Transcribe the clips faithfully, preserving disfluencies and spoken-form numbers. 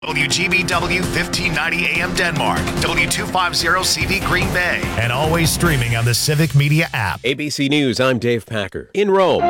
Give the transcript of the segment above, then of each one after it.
W G B W fifteen ninety A M Denmark, W two fifty C V Green Bay, and always streaming on the Civic Media app. A B C News, I'm Dave Packer. In Rome,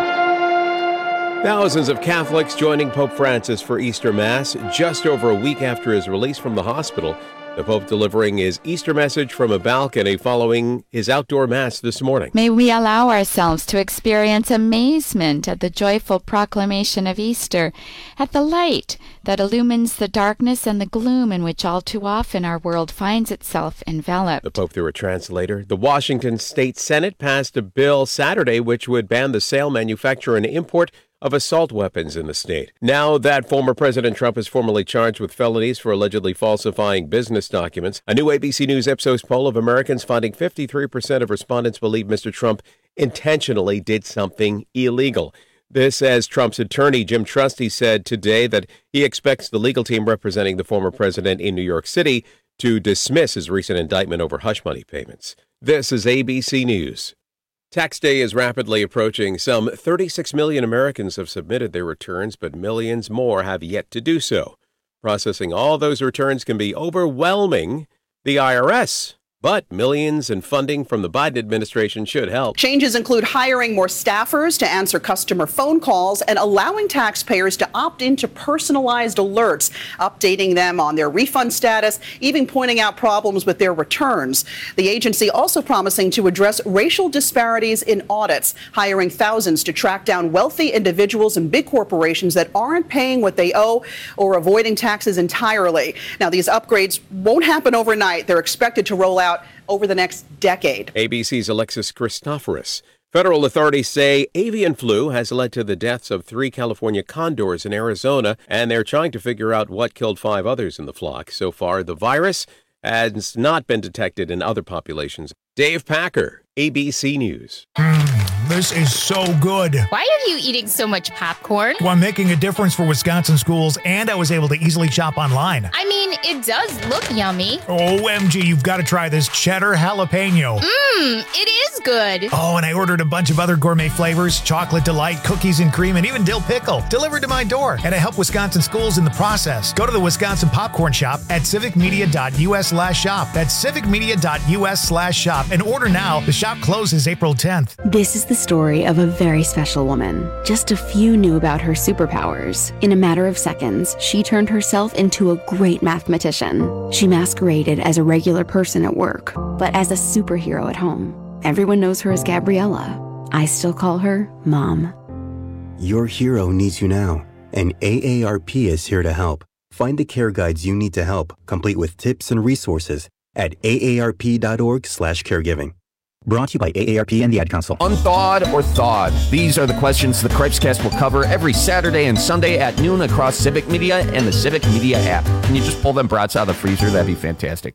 thousands of Catholics joining Pope Francis for Easter Mass just over a week after his release from the hospital. The Pope delivering his Easter message from a balcony following his outdoor Mass this morning. May we allow ourselves to experience amazement at the joyful proclamation of Easter, at the light that illumines the darkness and the gloom in which all too often our world finds itself enveloped. The Pope through a translator. The Washington State Senate passed a bill Saturday which would ban the sale, manufacture, and import of assault weapons in the state. Now that former President Trump is formally charged with felonies for allegedly falsifying business documents, a new A B C News Ipsos poll of Americans finding fifty-three percent of respondents believe Mister Trump intentionally did something illegal. This as Trump's attorney, Jim Trusty, said today that he expects the legal team representing the former president in New York City to dismiss his recent indictment over hush money payments. This is A B C News. Tax day is rapidly approaching. Some thirty-six million Americans have submitted their returns, but millions more have yet to do so. Processing all those returns can be overwhelming the I R S, but millions in funding from the Biden administration should help. Changes include hiring more staffers to answer customer phone calls and allowing taxpayers to opt into personalized alerts, updating them on their refund status, even pointing out problems with their returns. The agency also promising to address racial disparities in audits, hiring thousands to track down wealthy individuals and big corporations that aren't paying what they owe or avoiding taxes entirely. Now, these upgrades won't happen overnight. They're expected to roll out over the next decade. A B C's Alexis Christoforous. Federal authorities say avian flu has led to the deaths of three California condors in Arizona, and they're trying to figure out what killed five others in the flock. So far, the virus has not been detected in other populations. Dave Packer, A B C News. Mm, this is so good. Why are you eating so much popcorn? Well, I'm making a difference for Wisconsin schools, and I was able to easily shop online. I mean, it does look yummy. O M G, you've got to try this cheddar jalapeno. Mmm, it is good. Oh, and I ordered a bunch of other gourmet flavors, chocolate delight, cookies and cream, and even dill pickle, delivered to my door. And I help Wisconsin schools in the process. Go to the Wisconsin Popcorn Shop at civicmedia.us slash shop. That's civicmedia.us slash shop. And order now. The shop closes April tenth. This is the story of a very special woman. Just a few knew about her superpowers. In a matter of seconds, she turned herself into a great mathematician. She masqueraded as a regular person at work, but as a superhero at home. Everyone knows her as Gabriella. I still call her Mom. Your hero needs you now, and A A R P is here to help. Find the care guides you need to help, complete with tips and resources at aarp.org slash caregiving. Brought to you by A A R P and the Ad Council. Unthawed or thawed? These are the questions the Cripescast will cover every Saturday and Sunday at noon across Civic Media and the Civic Media app. Can you just pull them brats out of the freezer? That'd be fantastic.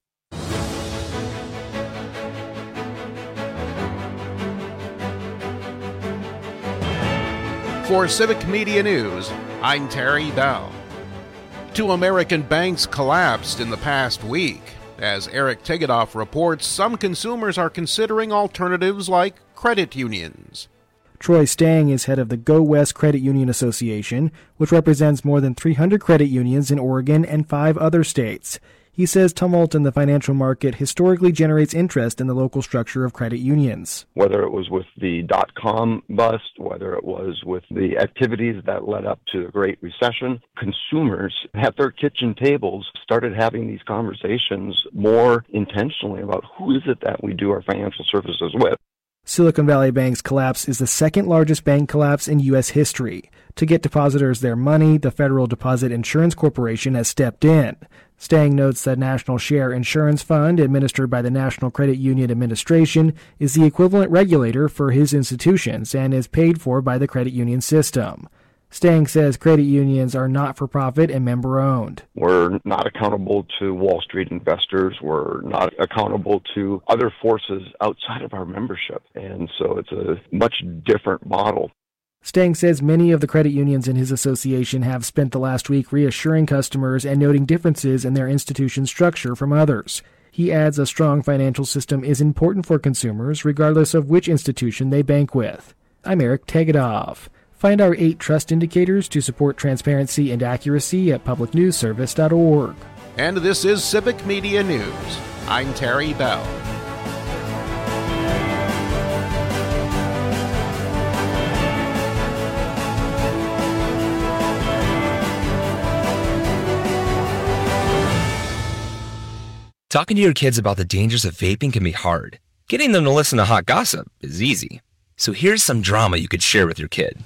For Civic Media News, I'm Terry Bell. Two American banks collapsed in the past week. As Eric Tegedoff reports, some consumers are considering alternatives like credit unions. Troy Stang is head of the Go West Credit Union Association, which represents more than three hundred credit unions in Oregon and five other states. He says tumult in the financial market historically generates interest in the local structure of credit unions. Whether it was with the dot-com bust, whether it was with the activities that led up to the Great Recession, consumers at their kitchen tables started having these conversations more intentionally about who is it that we do our financial services with. Silicon Valley Bank's collapse is the second largest bank collapse in U S history. To get depositors their money, the Federal Deposit Insurance Corporation has stepped in. Stang notes that National Share Insurance Fund, administered by the National Credit Union Administration, is the equivalent regulator for his institutions and is paid for by the credit union system. Stang says credit unions are not-for-profit and member-owned. We're not accountable to Wall Street investors. We're not accountable to other forces outside of our membership. And so it's a much different model. Stang says many of the credit unions in his association have spent the last week reassuring customers and noting differences in their institution's structure from others. He adds a strong financial system is important for consumers, regardless of which institution they bank with. I'm Eric Tegedoff. Find our eight trust indicators to support transparency and accuracy at public news service dot org. And this is Civic Media News. I'm Terry Bell. Talking to your kids about the dangers of vaping can be hard. Getting them to listen to hot gossip is easy. So here's some drama you could share with your kid.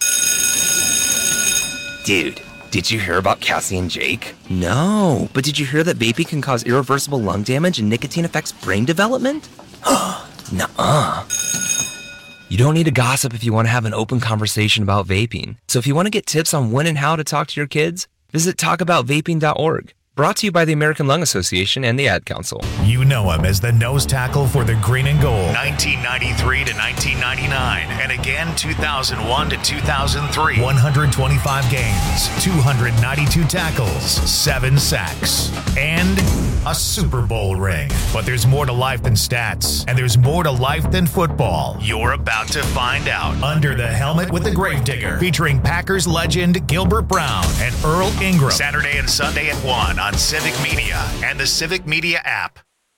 Dude, did you hear about Cassie and Jake? No, but did you hear that vaping can cause irreversible lung damage and nicotine affects brain development? Nuh-uh. You don't need to gossip if you want to have an open conversation about vaping. So if you want to get tips on when and how to talk to your kids, visit talk about vaping dot org. Brought to you by the American Lung Association and the Ad Council. You know him as the nose tackle for the Green and Gold, nineteen ninety-three to nineteen ninety-nine, and again two thousand one to two thousand three. one hundred twenty-five games, two hundred ninety-two tackles, seven sacks, and a Super Bowl ring. But there's more to life than stats, and there's more to life than football. You're about to find out. Under the Helmet with the Gravedigger, featuring Packers legend Gilbert Brown and Earl Ingram. Saturday and Sunday at one on Civic Media and the Civic Media app.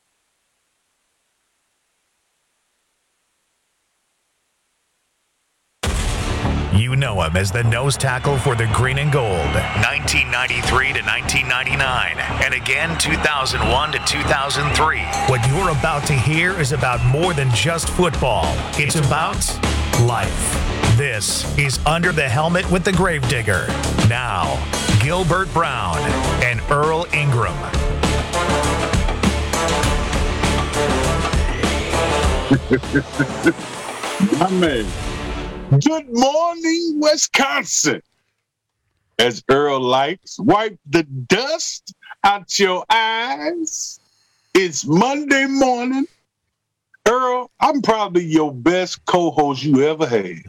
You know him as the nose tackle for the Green and Gold, nineteen ninety-three to nineteen ninety-nine, and again two thousand one to two thousand three. What you're about to hear is about more than just football. It's about life. This is Under the Helmet with the Gravedigger. Now, Gilbert Brown and Earl Ingram. My man. Good morning, Wisconsin. As Earl likes, wipe the dust out your eyes. It's Monday morning. Earl, I'm probably your best co-host you ever had.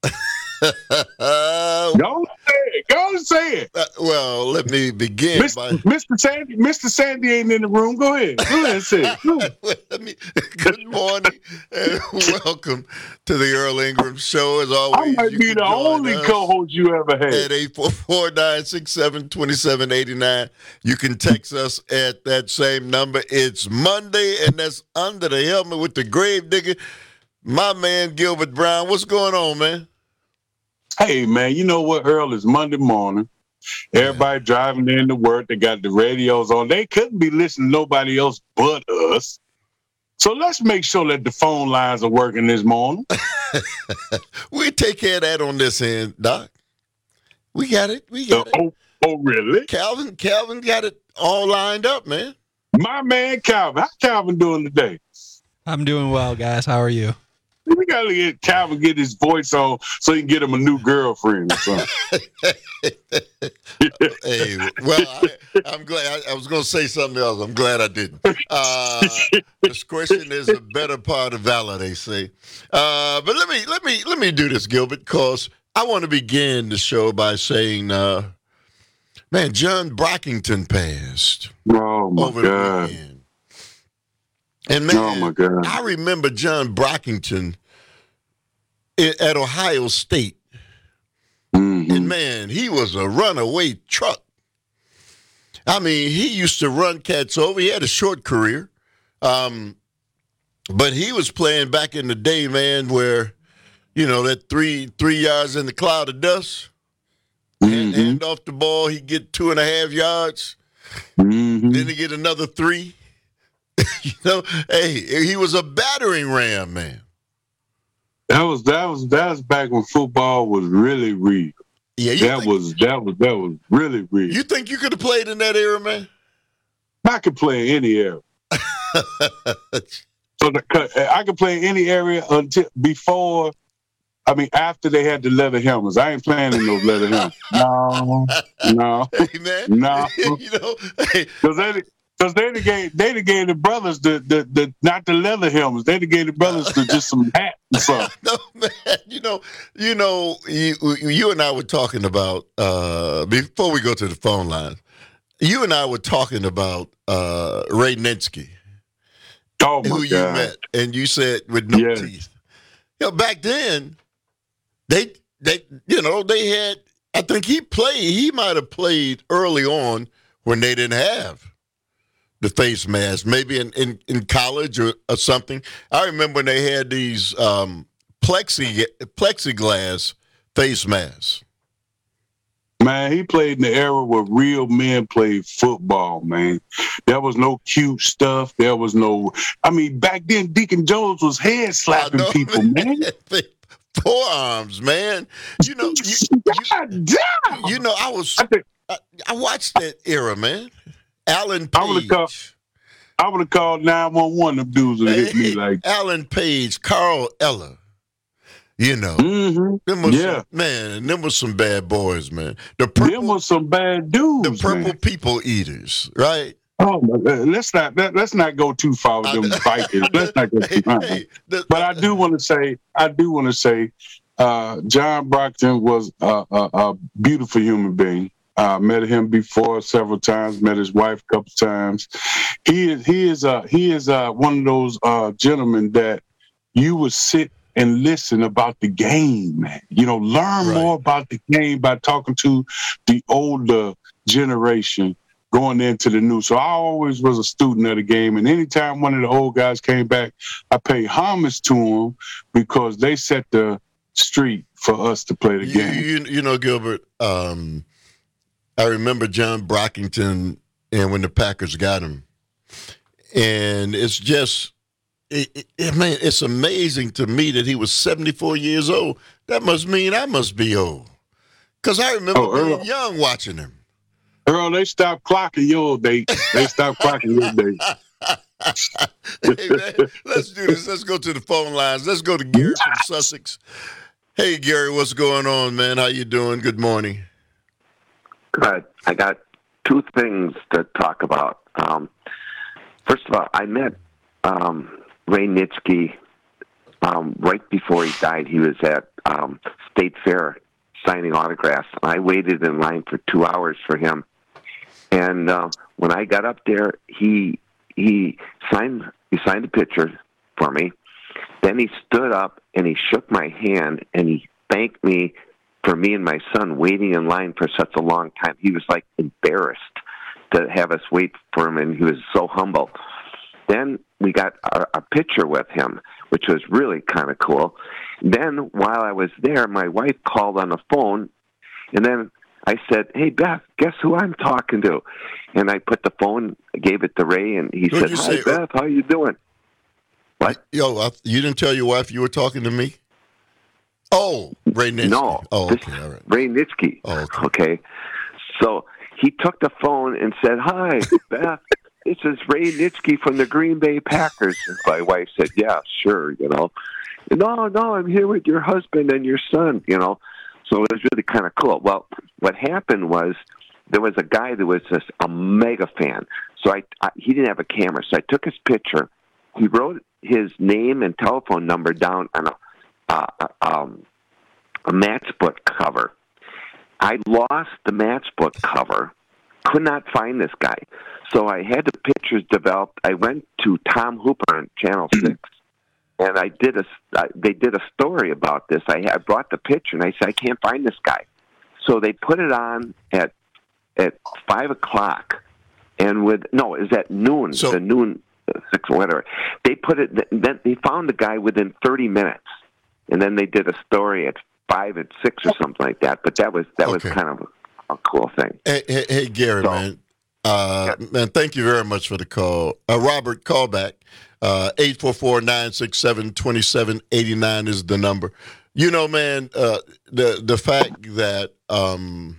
uh, Go say it. Go say it. Uh, well, let me begin. Mister By... Mister Sandy, Mister Sandy ain't in the room. Go ahead. Go ahead and say it. Go ahead. Let me, good morning and welcome to the Earl Ingram Show. As always, I might be the only co-host you ever had. At eight four four, nine six seven, two seven eight nine. You can text us at that same number. It's Monday, and that's Under the Helmet with the Gravedigger. My man, Gilbert Brown. What's going on, man? Hey, man, you know what, Earl? It's Monday morning. Everybody driving in to work. They got the radios on. They couldn't be listening to nobody else but us. So let's make sure that the phone lines are working this morning. We take care of that on this end, Doc. We got it. We got uh, it. Oh, oh, really? Calvin, Calvin got it all lined up, man. My man, Calvin. How Calvin doing today? I'm doing well, guys. How are you? We gotta get Calvin get his voice on so he can get him a new girlfriend or something. Hey, well, I, I'm glad. I, I was going to say something else. I'm glad I didn't. Uh, discretion is a better part of valor, they say. Uh, but let me let me let me do this, Gilbert, because I want to begin the show by saying, uh, man, John Brockington passed. Oh my over God. The weekend. And man, oh my God. I remember John Brockington at Ohio State. Mm-hmm. And man, he was a runaway truck. I mean, he used to run cats over. He had a short career. Um, but he was playing back in the day, man, where, you know, that three three yards in the cloud of dust. Mm-hmm. Hand, hand off the ball, he get two and a half yards. Mm-hmm. Then he get another three. You know, hey, he was a battering ram, man. That was that was that was back when football was really real. Yeah, that think, was that was that was really real. You think you could have played in that era, man? I could play in any era. So the, I could play in any area until before. I mean, after they had the leather helmets. I ain't playing in those leather helmets. No, no, hey, man. no. You know, hey. Because they. Because they the gave they the gave the brothers the, the the not the leather helmets. They the gave the brothers the, just some hats and stuff. No, man. You know, you know, you, you and I were talking about uh, before we go to the phone line. You and I were talking about uh, Ray Nensky, oh my who God. you met, and you said with no yes. teeth. You know, back then, they they, you know, they had. I think he played. He might have played early on when they didn't have the face mask, maybe in, in, in college or, or something. I remember when they had these um, plexi plexiglass face masks. Man, he played in the era where real men played football, man. There was no cute stuff. There was no, I mean, back then, Deacon Jones was head slapping know, people, man. Forearms, man. You know, you, God you, damn. you know, I was, I, I, I watched that era, man. Alan Page. I would have called, I would have called nine one one. Them dudes would hit me like Alan Page, Carl Eller. You know, mm-hmm. them was yeah, some, man, them was some bad boys, man. The purple, them was some bad dudes. The purple man. people eaters, right? Oh my God. Let's not let, let's not go too far with them Vikings. Let's not go too far. Hey, the, but I do want to say, I do want to say, uh, John Brockton was a, a, a beautiful human being. I uh, met him before several times. Met his wife a couple times. He is he is uh, he is uh, one of those uh, gentlemen that you would sit and listen about the game, man. You know, learn right. more about the game by talking to the older generation going into the new. So I always was a student of the game, and anytime one of the old guys came back, I paid homage to them because they set the street for us to play the you, game. You, you know, Gilbert, um, I remember John Brockington and when the Packers got him. And it's just, it, it, it, man, it's amazing to me that he was seventy-four years old. That must mean I must be old. Because I remember oh, being Earl, young watching him. Earl, they stopped clocking your date. They stopped clocking your date. Hey, man, let's do this. Let's go to the phone lines. Let's go to Gary from Sussex. Hey, Gary, what's going on, man? How you doing? Good morning. Good. I got two things to talk about. Um, first of all, I met um, Ray Nitschke um, right before he died. He was at um, State Fair signing autographs. I waited in line for two hours for him. And uh, when I got up there, he he signed he signed a picture for me. Then he stood up and he shook my hand and he thanked me for me and my son waiting in line for such a long time. He was like embarrassed to have us wait for him, and he was so humble. Then we got a, a picture with him, which was really kind of cool. Then while I was there, my wife called on the phone, and then I said, "Hey, Beth, guess who I'm talking to?" And I put the phone, gave it to Ray, and he What'd said, "Hi, say? Beth, how you doing?" What? Yo, I, you didn't tell your wife you were talking to me? Oh, Ray Nitschke. No. Oh, okay, all right. Ray Nitschke. Oh, okay. okay. So he took the phone and said, "Hi, Beth. This is Ray Nitschke from the Green Bay Packers." And my wife said, "Yeah, sure, you know." "No, no, I'm here with your husband and your son, you know." So it was really kind of cool. Well, what happened was there was a guy that was just a mega fan. So I, I he didn't have a camera, so I took his picture. He wrote his name and telephone number down on a uh, um, a matchbook cover. I lost the matchbook cover. Could not find this guy. So I had the pictures developed. I went to Tom Hooper on Channel six, and I did a. Uh, they did a story about this. I, I brought the picture, and I said, "I can't find this guy." So they put it on at at five o'clock, and with no, it was at noon. So, the noon uh, six or whatever. They put it. Then they found the guy within thirty minutes, and then they did a story at five and six or something like that. But that was that Okay. was kind of a cool thing. Hey, hey, hey Gary, So- man. Uh, Man, thank you very much for the call. Uh, Robert, call back. Uh, eight four four, nine six seven, two seven eight nine is the number. You know, man, uh, the the fact that, um,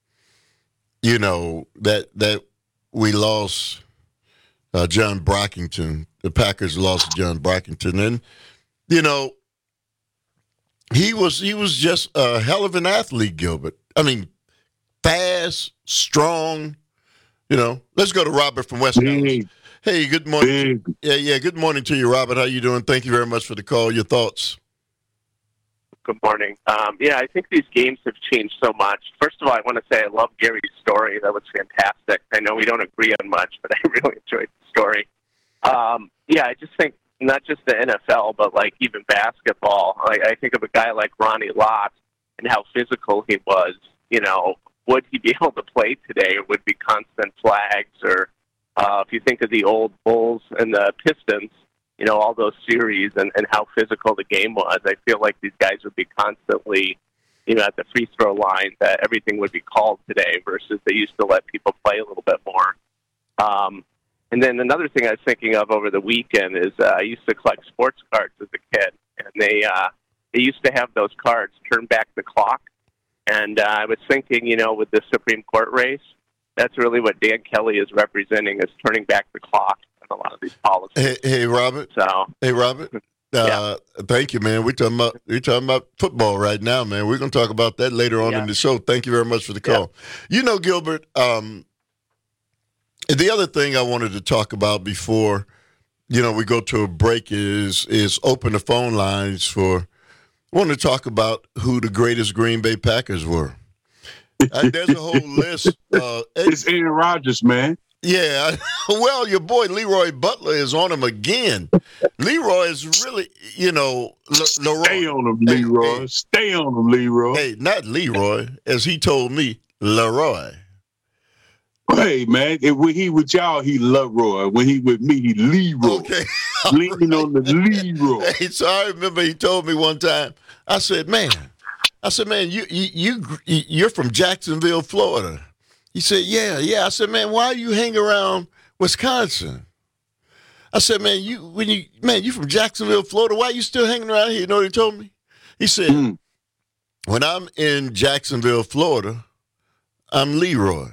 you know, that that we lost uh, John Brockington, the Packers lost John Brockington, and, you know, he was he was just a hell of an athlete, Gilbert. I mean, fast, strong. You know, let's go to Robert from West Dallas. Hey, good morning. Big. Yeah, yeah. Good morning to you, Robert. How you doing? Thank you very much for the call. Your thoughts? Good morning. Um, yeah, I think these games have changed so much. First of all, I want to say I love Gary's story. That was fantastic. I know we don't agree on much, but I really enjoyed the story. Um, yeah, I just think not just the N F L, but like even basketball. I, I think of a guy like Ronnie Lott, and how physical he was, you know, would he be able to play today? Or would be constant flags? Or uh, if you think of the old Bulls and the Pistons, you know, all those series and, and how physical the game was, I feel like these guys would be constantly, you know, at the free throw line, that everything would be called today versus they used to let people play a little bit more. Um, and then another thing I was thinking of over the weekend is uh, I used to collect sports cards as a kid, and they uh, they used to have those cards turn back the clock. And uh, I was thinking, you know, with the Supreme Court race, that's really what Dan Kelly is representing, is turning back the clock on a lot of these policies. Hey, hey Robert. So, hey, Robert. Uh, yeah. Thank you, man. We're talking about we're talking about football right now, man. We're going to talk about that later on yeah. in the show. Thank you very much for the call. Yeah. You know, Gilbert, um, the other thing I wanted to talk about before, you know, we go to a break is is open the phone lines for. I want to talk about who the greatest Green Bay Packers were. Uh, there's a whole list. Uh, it's Aaron Rodgers, man. Yeah, well, your boy Leroy Butler is on him again. Leroy is really, you know, Le- Leroy. Stay on him, Leroy. Hey, hey. Stay on him, Leroy. Hey, not Leroy, as he told me, Leroy. Hey, man, if when he with y'all, he Leroy. When he with me, he Leroy. Okay. Leaning right. on the Leroy. Hey, so I remember he told me one time, I said, man, I said, man, you, you, you, you're from Jacksonville, Florida. He said, yeah, yeah. I said, man, why you hang around Wisconsin? I said, man, you when you man, you from Jacksonville, Florida. Why you still hanging around here? You know what he told me? He said, mm. when I'm in Jacksonville, Florida, I'm Leroy.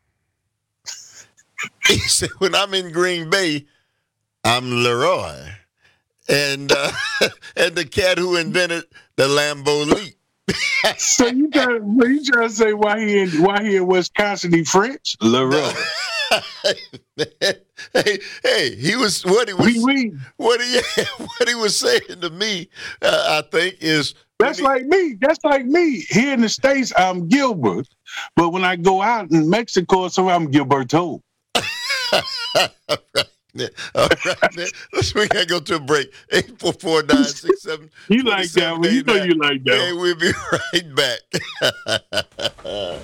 He said, when I'm in Green Bay, I'm Leroy. And uh, and the cat who invented the Lambeau Leap. So you trying you trying to say why he in why he in Wisconsin he French? Leroy. hey, hey, he was what he was oui, oui. what he what he was saying to me. Uh, I think is that's he, like me. That's like me. Here in the States, I'm Gilbert, but when I go out in Mexico, so I'm Gilberto. All right. Yeah. All right, man. Let's we gotta go to a break. Eight four four nine six seven. You like that one? You know you like that. Hey, we'll be right back.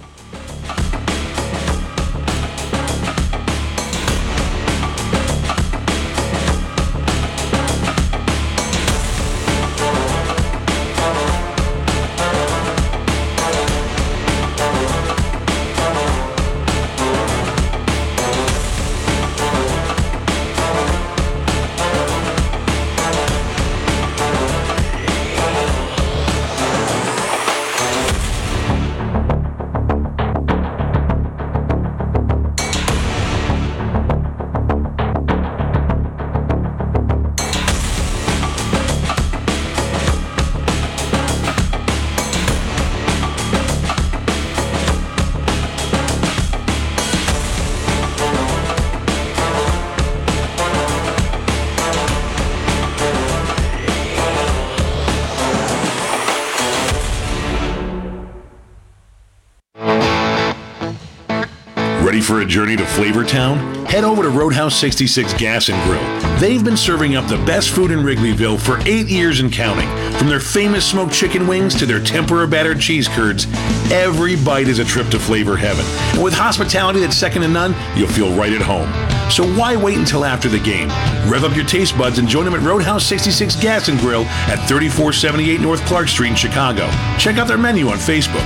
Ready for a journey to Flavortown? Head over to Roadhouse sixty-six Gas and Grill. They've been serving up the best food in Wrigleyville for eight years and counting. From their famous smoked chicken wings to their tempura battered cheese curds, every bite is a trip to flavor heaven. And with hospitality that's second to none, you'll feel right at home. So why wait until after the game? Rev up your taste buds and join them at Roadhouse sixty-six Gas and Grill at thirty-four seventy-eight North Clark Street in Chicago. Check out their menu on Facebook.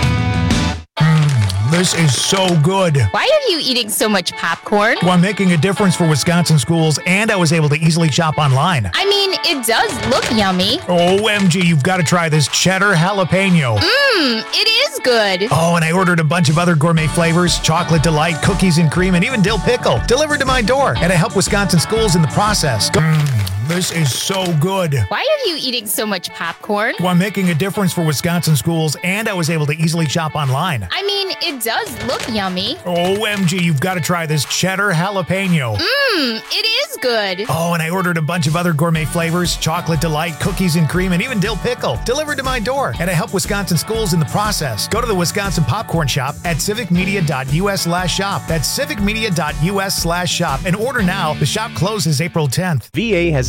This is so good. Why are you eating so much popcorn? Well, I'm making a difference for Wisconsin schools, and I was able to easily shop online. I mean, it does look yummy. O M G, you've got to try this cheddar jalapeno. Mmm, it is good. Oh, and I ordered a bunch of other gourmet flavors, chocolate delight, cookies and cream, and even dill pickle, delivered to my door. And I help Wisconsin schools in the process. Mmm, this is so good. Why are you eating so much popcorn? Well, I'm making a difference for Wisconsin schools, and I was able to easily shop online. I mean, it does look yummy. O M G, you've got to try this cheddar jalapeno. Mmm, it is good. Oh, and I ordered a bunch of other gourmet flavors, chocolate delight, cookies and cream, and even dill pickle, delivered to my door. And I help Wisconsin schools in the process. Go to the Wisconsin Popcorn Shop at civicmedia.us slash shop. That's civicmedia.us slash shop. And order now. The shop closes April tenth. V A has a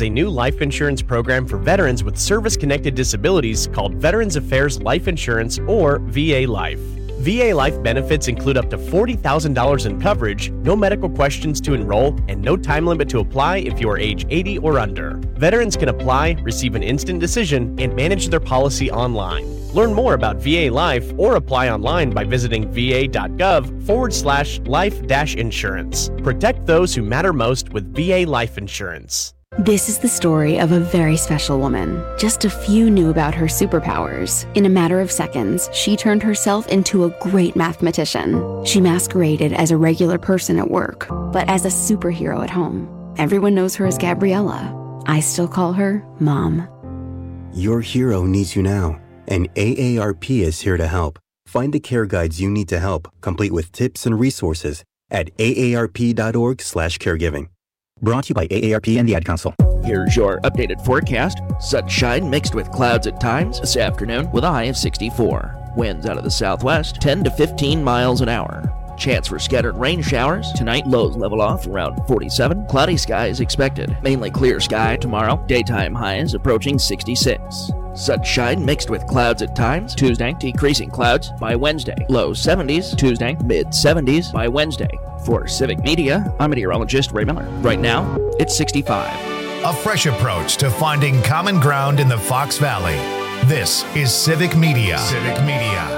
a new life insurance program for veterans with service-connected disabilities called Veterans Affairs Life Insurance, or V A Life. V A Life benefits include up to forty thousand dollars in coverage, no medical questions to enroll, and no time limit to apply if you are age eighty or under. Veterans can apply, receive an instant decision, and manage their policy online. Learn more about V A Life or apply online by visiting va.gov forward slash life dash insurance. Protect those who matter most with V A Life Insurance. This is the story of a very special woman. Just a few knew about her superpowers. In a matter of seconds, she turned herself into a great mathematician. She masqueraded as a regular person at work, but as a superhero at home. Everyone knows her as Gabriella. I still call her Mom. Your hero needs you now, and A A R P is here to help. Find the care guides you need to help, complete with tips and resources at aarp.org slash caregiving. Brought to you by A A R P and the Ad Council. Here's your updated forecast. Sunshine mixed with clouds at times this afternoon with a high of sixty-four. Winds out of the southwest, ten to fifteen miles an hour. Chance for scattered rain showers. Tonight, lows level off around forty-seven. Cloudy skies expected. Mainly clear sky tomorrow. Daytime highs approaching sixty-six. Sunshine mixed with clouds at times. Tuesday, decreasing clouds by Wednesday. Low seventies. Tuesday, mid seventies by Wednesday. For Civic Media, I'm meteorologist Ray Miller. Right now, it's sixty-five. A fresh approach to finding common ground in the Fox Valley. This is Civic Media. Civic Media.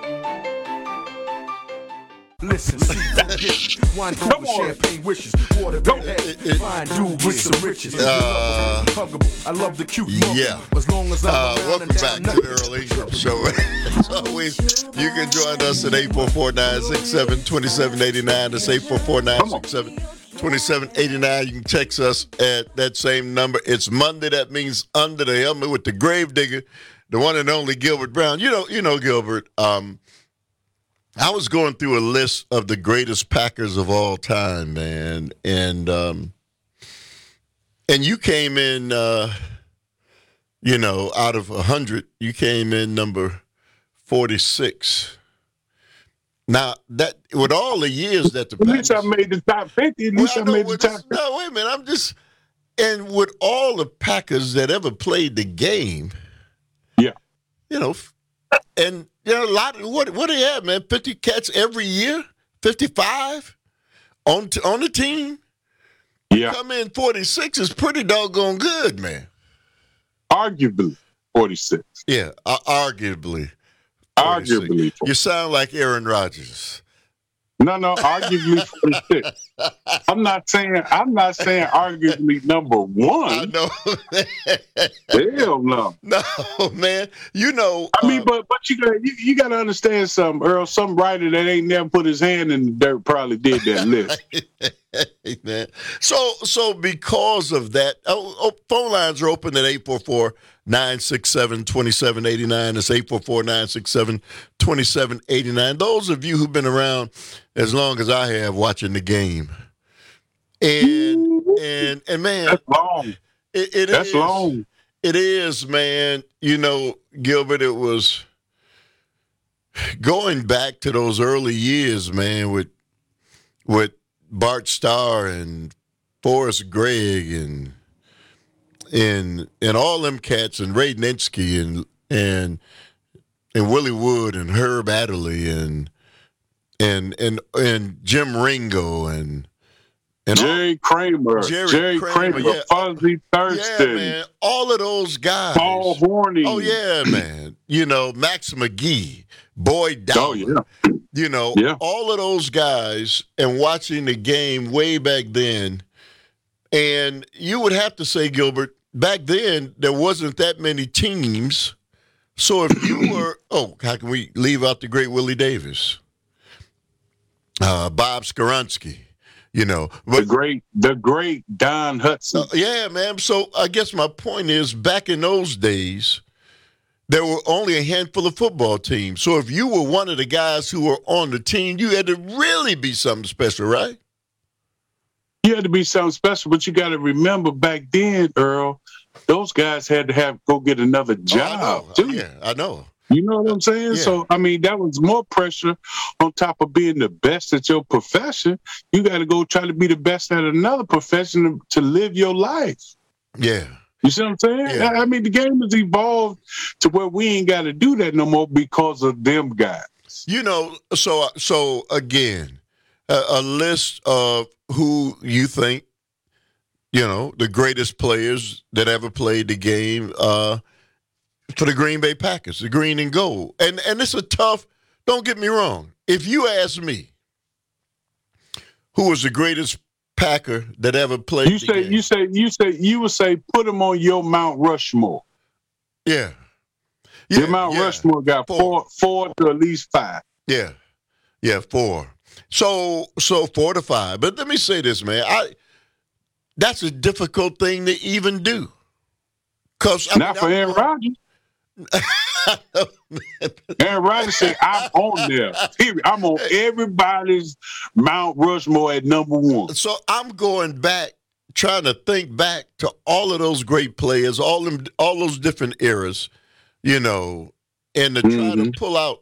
Listen, see, wine cool with champagne wishes, water red head, fine dude with some riches. Uh, I love the cute yeah. As long as I'm uh, around welcome back to the early show. As always, you can join us at eight four four, nine six seven, two seven eight nine. That's eight four four, nine six seven, two seven eight nine. You can text us at that same number. It's Monday. That means under the helmet with the grave digger, the one and only Gilbert Brown. You know, you know Gilbert. Um, I was going through a list of the greatest Packers of all time, man, and um, and you came in, uh, you know, out of a hundred, you came in number forty-six. Now that with all the years that the at least Packers, I made the top fifty. At least well, I, I made the top. fifty. No, wait a minute. I'm just and with all the Packers that ever played the game, yeah, you know, and. You know, a lot. What what do they have, man? Fifty cats every year, fifty-five on t- on the team. Yeah, come in forty-six is pretty doggone good, man. Arguably forty-six. Yeah, uh, arguably. forty-six. Arguably, you sound like Aaron Rodgers. No, no, arguably forty-six. I'm not saying I'm not saying arguably number one. I know. Hell no. No, man. You know. I mean, uh, but but you got you, you got to understand something, Earl. Some writer that ain't never put his hand in the dirt probably did that list. Man. So so because of that, oh, oh, phone lines are open at eight four four, nine six seven, two seven eight nine. It's eight four four, nine six seven, two seven eight nine. Those of you who've been around as long as I have watching the game. And and and man, that's long. It, it that's is, long. It is, man. You know, Gilbert, it was going back to those early years, man, with with Bart Starr and Forrest Gregg and and and all them cats and Ray Nitschke and and and Willie Wood and Herb Adderley and and and and Jim Ringo and and Jerry all, Kramer, Jerry, Jerry Kramer, Kramer yeah. Fuzzy Thurston, yeah, man, all of those guys, Paul Horney. Oh yeah, man. You know, Max McGee, Boyd Dowd. Oh yeah. You know, yeah. all of those guys, and watching the game way back then, and you would have to say, Gilbert, back then there wasn't that many teams. So if you were, oh, how can we leave out the great Willie Davis, uh, Bob Skoronski, you know, but, the great, the great Don Hudson. Uh, yeah, man. So I guess my point is, back in those days, there were only a handful of football teams. So if you were one of the guys who were on the team, you had to really be something special, right? You had to be something special, but you got to remember back then, Earl, those guys had to have go get another job, oh, I too. Yeah, I know. You know what I'm saying? Yeah. So, I mean, that was more pressure on top of being the best at your profession. You got to go try to be the best at another profession to, to live your life. Yeah. You see what I'm saying? Yeah. I mean, the game has evolved to where we ain't got to do that no more because of them guys. You know, so so again, a, a list of who you think, you know, the greatest players that ever played the game uh, for the Green Bay Packers, the green and gold. And and it's a tough, don't get me wrong. If you ask me who was the greatest Packer that ever played You the say, game. you say, you say, you would say, put them on your Mount Rushmore. Yeah. Your Mount yeah. Rushmore got four, four to at least five. Yeah. Yeah, four. So so four to five. But let me say this, man. I that's a difficult thing to even do. Cause I Not mean, for I'm Aaron going- Rodgers. Aaron Rodgers said, I'm on there. Period. I'm on everybody's Mount Rushmore at number one. So I'm going back, trying to think back to all of those great players, all them, all those different eras, you know, and to try Mm-hmm. to pull out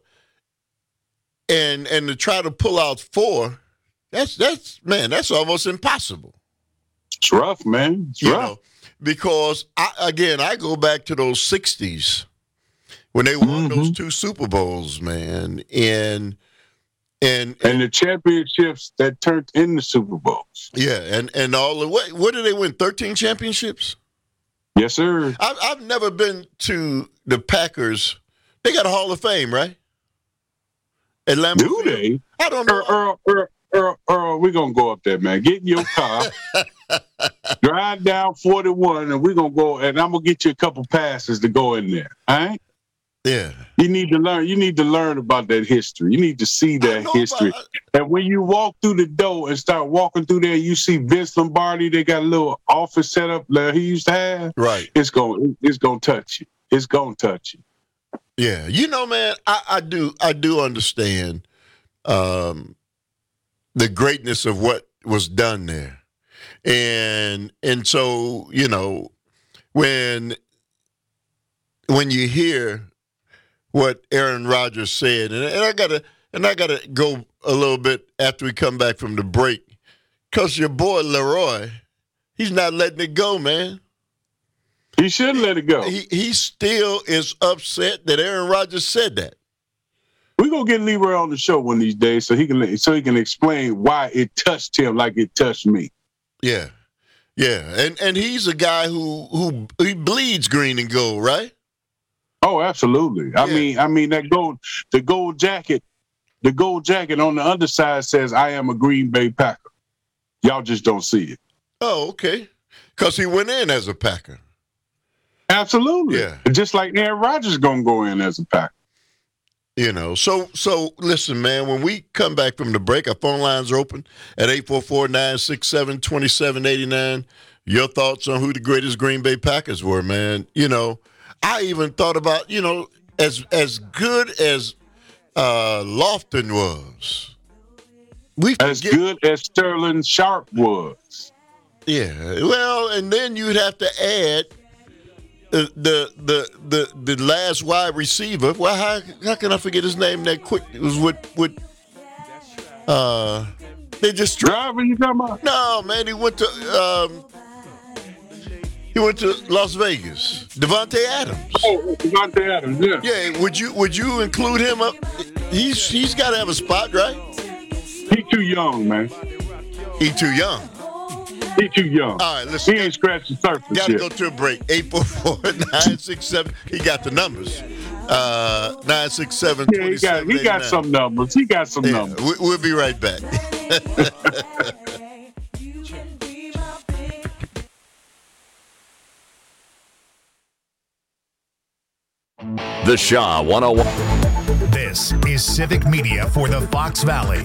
and and to try to pull out four. That's that's man, that's almost impossible. It's rough, man. It's you rough. know, because I, again, I go back to those sixties when they won Mm-hmm. those two Super Bowls, man, and and And the championships that turned into Super Bowls. yeah, and and all the what what did they win? Thirteen championships. Yes, sir. I've I've never been to the Packers. They got a Hall of Fame, right? At Lambeau Do Field? they? I don't know. Earl, Earl, Earl, Earl, we're going to go up there, man. Get in your car, drive down forty-one, and we're going to go, and I'm going to get you a couple passes to go in there. All right? Yeah. You need to learn. You need to learn about that history. You need to see that history. And when you walk through the door and start walking through there, you see Vince Lombardi. They got a little office set up that he used to have. Right. It's going. It's going to touch you. It's going to touch you. Yeah, you know, man, I, I do, I do understand um, the greatness of what was done there, and and so you know, when when you hear what Aaron Rodgers said, and, and I gotta and I gotta go a little bit after we come back from the break, cause your boy Leroy, he's not letting it go, man. He should let it go. He he still is upset that Aaron Rodgers said that. We're gonna get Leroy on the show one of these days so he can so he can explain why it touched him like it touched me. Yeah, yeah, and and he's a guy who who he bleeds green and gold, right? Oh, absolutely. I Yeah. mean, I mean that gold, the gold jacket, the gold jacket on the underside says, "I am a Green Bay Packer." Y'all just don't see it. Oh, okay, because he went in as a Packer. Absolutely. Yeah. Just like Aaron Rodgers gonna go in as a Packer. You know, so so listen, man. When we come back from the break, our phone lines are open at eight four four, nine six seven, two seven eight nine. Your thoughts on who the greatest Green Bay Packers were, man. You know, I even thought about, you know, as as good as uh, Lofton was. We as forget- good as Sterling Sharp was. Yeah, well, and then you'd have to add the the the the, the last wide receiver. Well, how how can I forget his name that quick? It was with with uh they just driver. You talking about? No, man, he went to um he went to Las Vegas. Devontae Adams. Oh, Devontae Adams. Yeah. Yeah. Would you would you include him up? He's he's got to have a spot, right? He too young, man. He too young. He too young. All right, listen. He ain't scratched the surface Got to yet. go to a break. eight four four, nine six seven. He got the numbers. Uh, nine six seven, Yeah, he got he got some numbers. He got some Yeah, numbers. we, we'll be right back. The Shaw one oh one. This is Civic Media for the Fox Valley.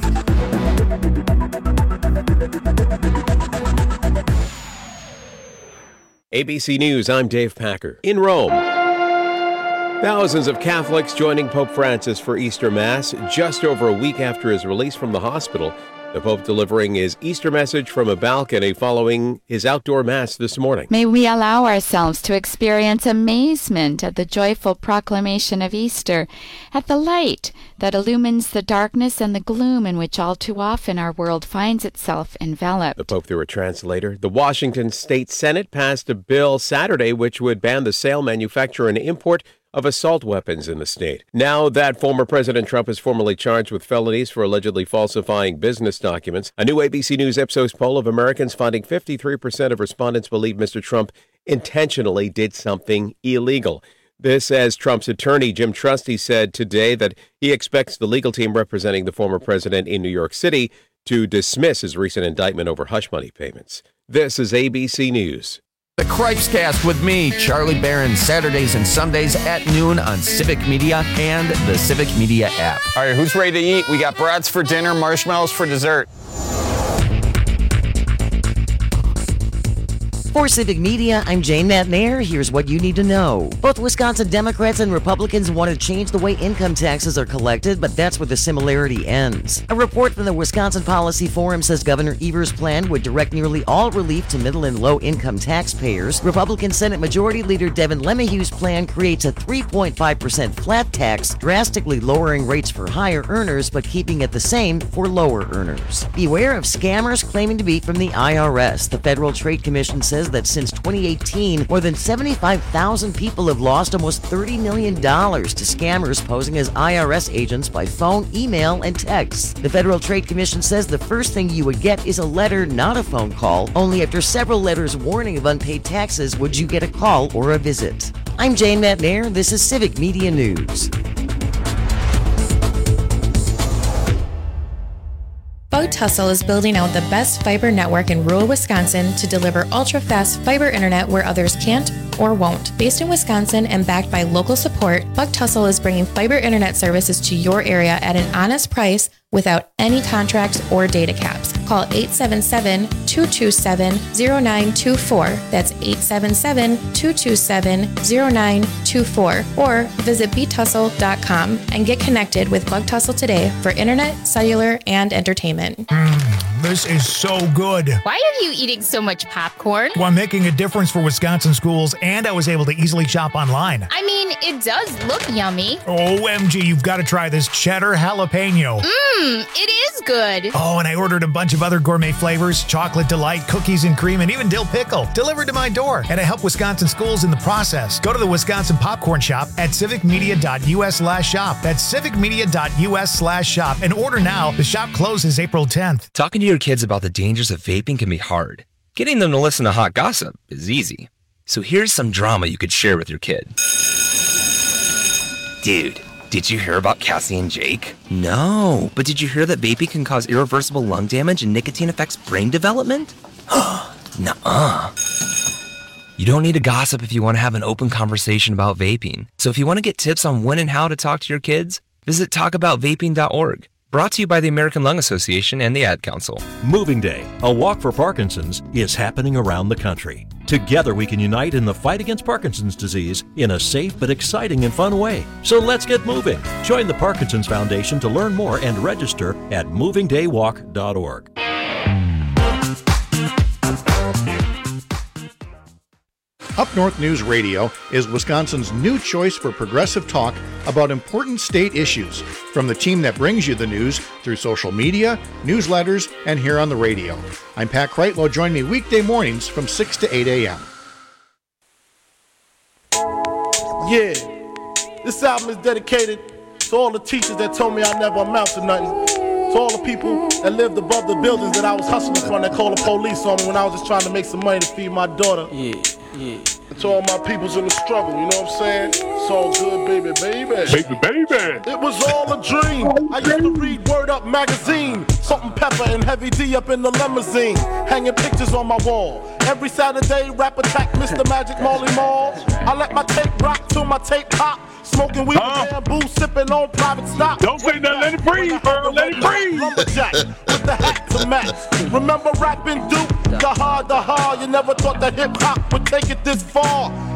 A B C News, I'm Dave Packer. In Rome, thousands of Catholics joining Pope Francis for Easter Mass just over a week after his release from the hospital. The Pope delivering his Easter message from a balcony following his outdoor mass this morning. May we allow ourselves to experience amazement at the joyful proclamation of Easter, at the light that illumines the darkness and the gloom in which all too often our world finds itself enveloped. The Pope through a translator. The Washington State Senate passed a bill Saturday which would ban the sale, manufacture, and import of assault weapons in the state. Now that former President Trump is formally charged with felonies for allegedly falsifying business documents, a new A B C News Ipsos poll of Americans finding fifty-three percent of respondents believe Mister Trump intentionally did something illegal. This as Trump's attorney, Jim Trusty, said today that he expects the legal team representing the former president in New York City to dismiss his recent indictment over hush money payments. This is A B C News. The Cripescast with me, Charlie Barron, Saturdays and Sundays at noon on Civic Media and the Civic Media app. All right, who's ready to eat? We got brats for dinner, marshmallows for dessert. For Civic Media, I'm Jane Matnair. Here's what you need to know. Both Wisconsin Democrats and Republicans want to change the way income taxes are collected, but that's where the similarity ends. A report from the Wisconsin Policy Forum says Governor Evers' plan would direct nearly all relief to middle and low-income taxpayers. Republican Senate Majority Leader Devin LeMahieu's plan creates a three point five percent flat tax, drastically lowering rates for higher earners, but keeping it the same for lower earners. Beware of scammers claiming to be from the I R S. The Federal Trade Commission says that since twenty eighteen, more than seventy-five thousand people have lost almost thirty million dollars to scammers posing as I R S agents by phone, email, and text. The Federal Trade Commission says the first thing you would get is a letter, not a phone call. Only after several letters warning of unpaid taxes would you get a call or a visit. I'm Jane Matnair. This is Civic Media News. Bug Tussle is building out the best fiber network in rural Wisconsin to deliver ultra-fast fiber internet where others can't or won't. Based in Wisconsin and backed by local support, Bug Tussle is bringing fiber internet services to your area at an honest price without any contracts or data caps. Call eight seven seven, two two seven, zero nine two four. That's eight seven seven, two two seven, zero nine two four. Or visit b tussle dot com and get connected with Bug Tussle today for internet, cellular, and entertainment. Mm, this is so good. Why are you eating so much popcorn? Well, I'm making a difference for Wisconsin schools, and I was able to easily shop online. I mean, it does look yummy. O M G, you've got to try this cheddar jalapeno. Mmm, it is good. Oh, and I ordered a bunch of other gourmet flavors, chocolate delight, cookies and cream, and even dill pickle, delivered to my door. And I help Wisconsin schools in the process. Go to the Wisconsin Popcorn Shop at civicmedia.us slash shop. That's civicmedia.us slash shop. And order now. The shop closes April tenth. Talking to your kids about the dangers of vaping can be hard. Getting them to listen to hot gossip is easy. So here's some drama you could share with your kid. Dude, did you hear about Cassie and Jake? No, but did you hear that vaping can cause irreversible lung damage and nicotine affects brain development? Nuh-uh. You don't need to gossip if you want to have an open conversation about vaping. So if you want to get tips on when and how to talk to your kids, visit talk about vaping dot org. Brought to you by the American Lung Association and the Ad Council. Moving Day, a walk for Parkinson's, is happening around the country. Together we can unite in the fight against Parkinson's disease in a safe but exciting and fun way. So let's get moving. Join the Parkinson's Foundation to learn more and register at moving day walk dot org. Up North News Radio is Wisconsin's new choice for progressive talk about important state issues, from the team that brings you the news through social media, newsletters, and here on the radio. I'm Pat Kreitlow. Join me weekday mornings from six to eight a.m. Yeah, this album is dedicated to all the teachers that told me I never amount to nothing. To all the people that lived above the buildings that I was hustling from, that called the police on me when I was just trying to make some money to feed my daughter. Yeah, yeah. And to all my peoples in the struggle, you know what I'm saying? It's all good, baby, baby. Baby, baby. It was all a dream. I used to read Word Up magazine, Salt and Pepper and Heavy D up in the limousine, hanging pictures on my wall. Every Saturday, rap attack Mister Magic Marley Marl. I let my tape rock till my tape pop. Smoking weed uh, with bamboo, sipping on private stock. Don't say that, let it breathe, bro, let it breathe. Lumberjack with the hat to match. Remember rapping Duke? The hard, the hard. You never thought that hip hop would take it this far.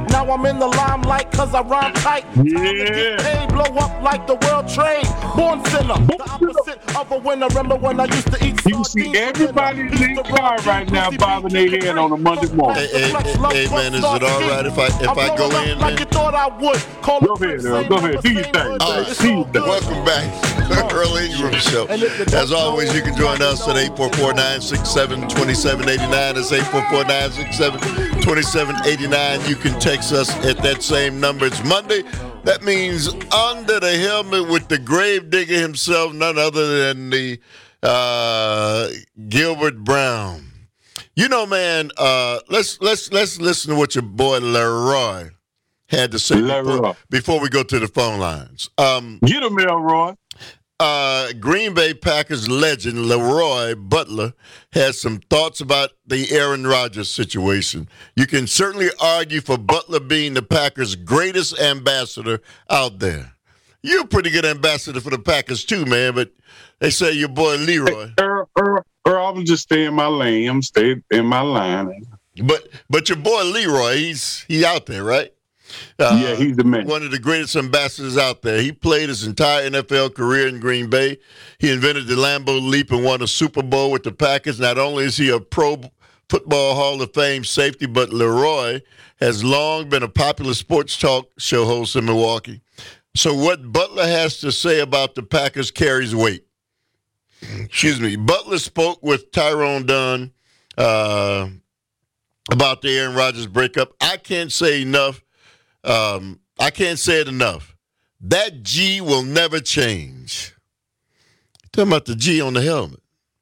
Now I'm in the limelight cause I rhyme tight. Time Yeah. to get paid, blow up like the world trade. Born sinner, the opposite of a winner. Remember when I used to eat You see everybody in their car right now bobbing their head on a Monday morning. Hey, hey, hey, hey, man, is it all right if I if I go in, man? Like you thought I would. Call Go ahead, Earl. Go ahead. Do your thing. All right. Do your thing. Welcome back, Earl Ingram Show. As always, you can join us at eight four four, nine six seven, two seven eight nine. That's eight four four, nine six seven, two seven eight nine. You can text us at that same number. It's Monday. That means under the helmet with the grave digger himself, none other than the uh, Gilbert Brown. You know, man, uh, let's let's let's listen to what your boy Leroy had to say before, before we go to the phone lines. Um, Get him, Elroy. Uh, Green Bay Packers legend Leroy Butler has some thoughts about the Aaron Rodgers situation. You can certainly argue for Butler being the Packers' greatest ambassador out there. You're a pretty good ambassador for the Packers too, man, but they say your boy Leroy. Hey, Earl, Earl, Earl, I'm just stay in my lane. I'm stay in my line. But but your boy Leroy, he's he out there, right? Uh, yeah, he's the man. One of the greatest ambassadors out there. He played his entire N F L career in Green Bay. He invented the Lambeau Leap and won a Super Bowl with the Packers. Not only is he a Pro Football Hall of Fame safety, but Leroy has long been a popular sports talk show host in Milwaukee. So what Butler has to say about the Packers carries weight. Excuse me. Butler spoke with Tyrone Dunn uh, about the Aaron Rodgers breakup. I can't say enough. Um, I can't say it enough. That G will never change. Talking about the G on the helmet.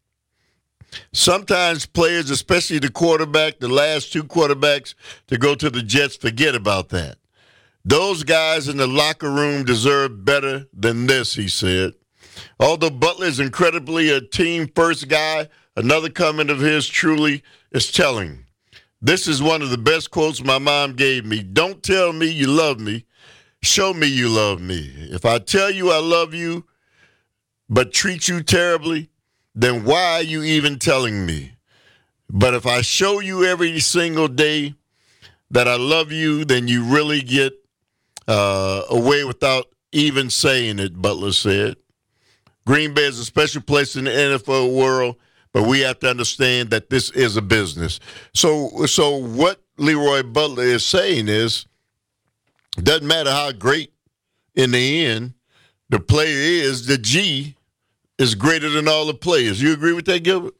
Sometimes players, especially the quarterback, the last two quarterbacks to go to the Jets, forget about that. Those guys in the locker room deserve better than this, he said. Although Butler is incredibly a team-first guy, another comment of his truly is telling. This is one of the best quotes my mom gave me. Don't tell me you love me. Show me you love me. If I tell you I love you but treat you terribly, then why are you even telling me? But if I show you every single day that I love you, then you really get uh, away without even saying it, Butler said. Green Bay is a special place in the N F L world, but we have to understand that this is a business. So so what Leroy Butler is saying is, it doesn't matter how great in the end the player is, the G is greater than all the players. You agree with that, Gilbert?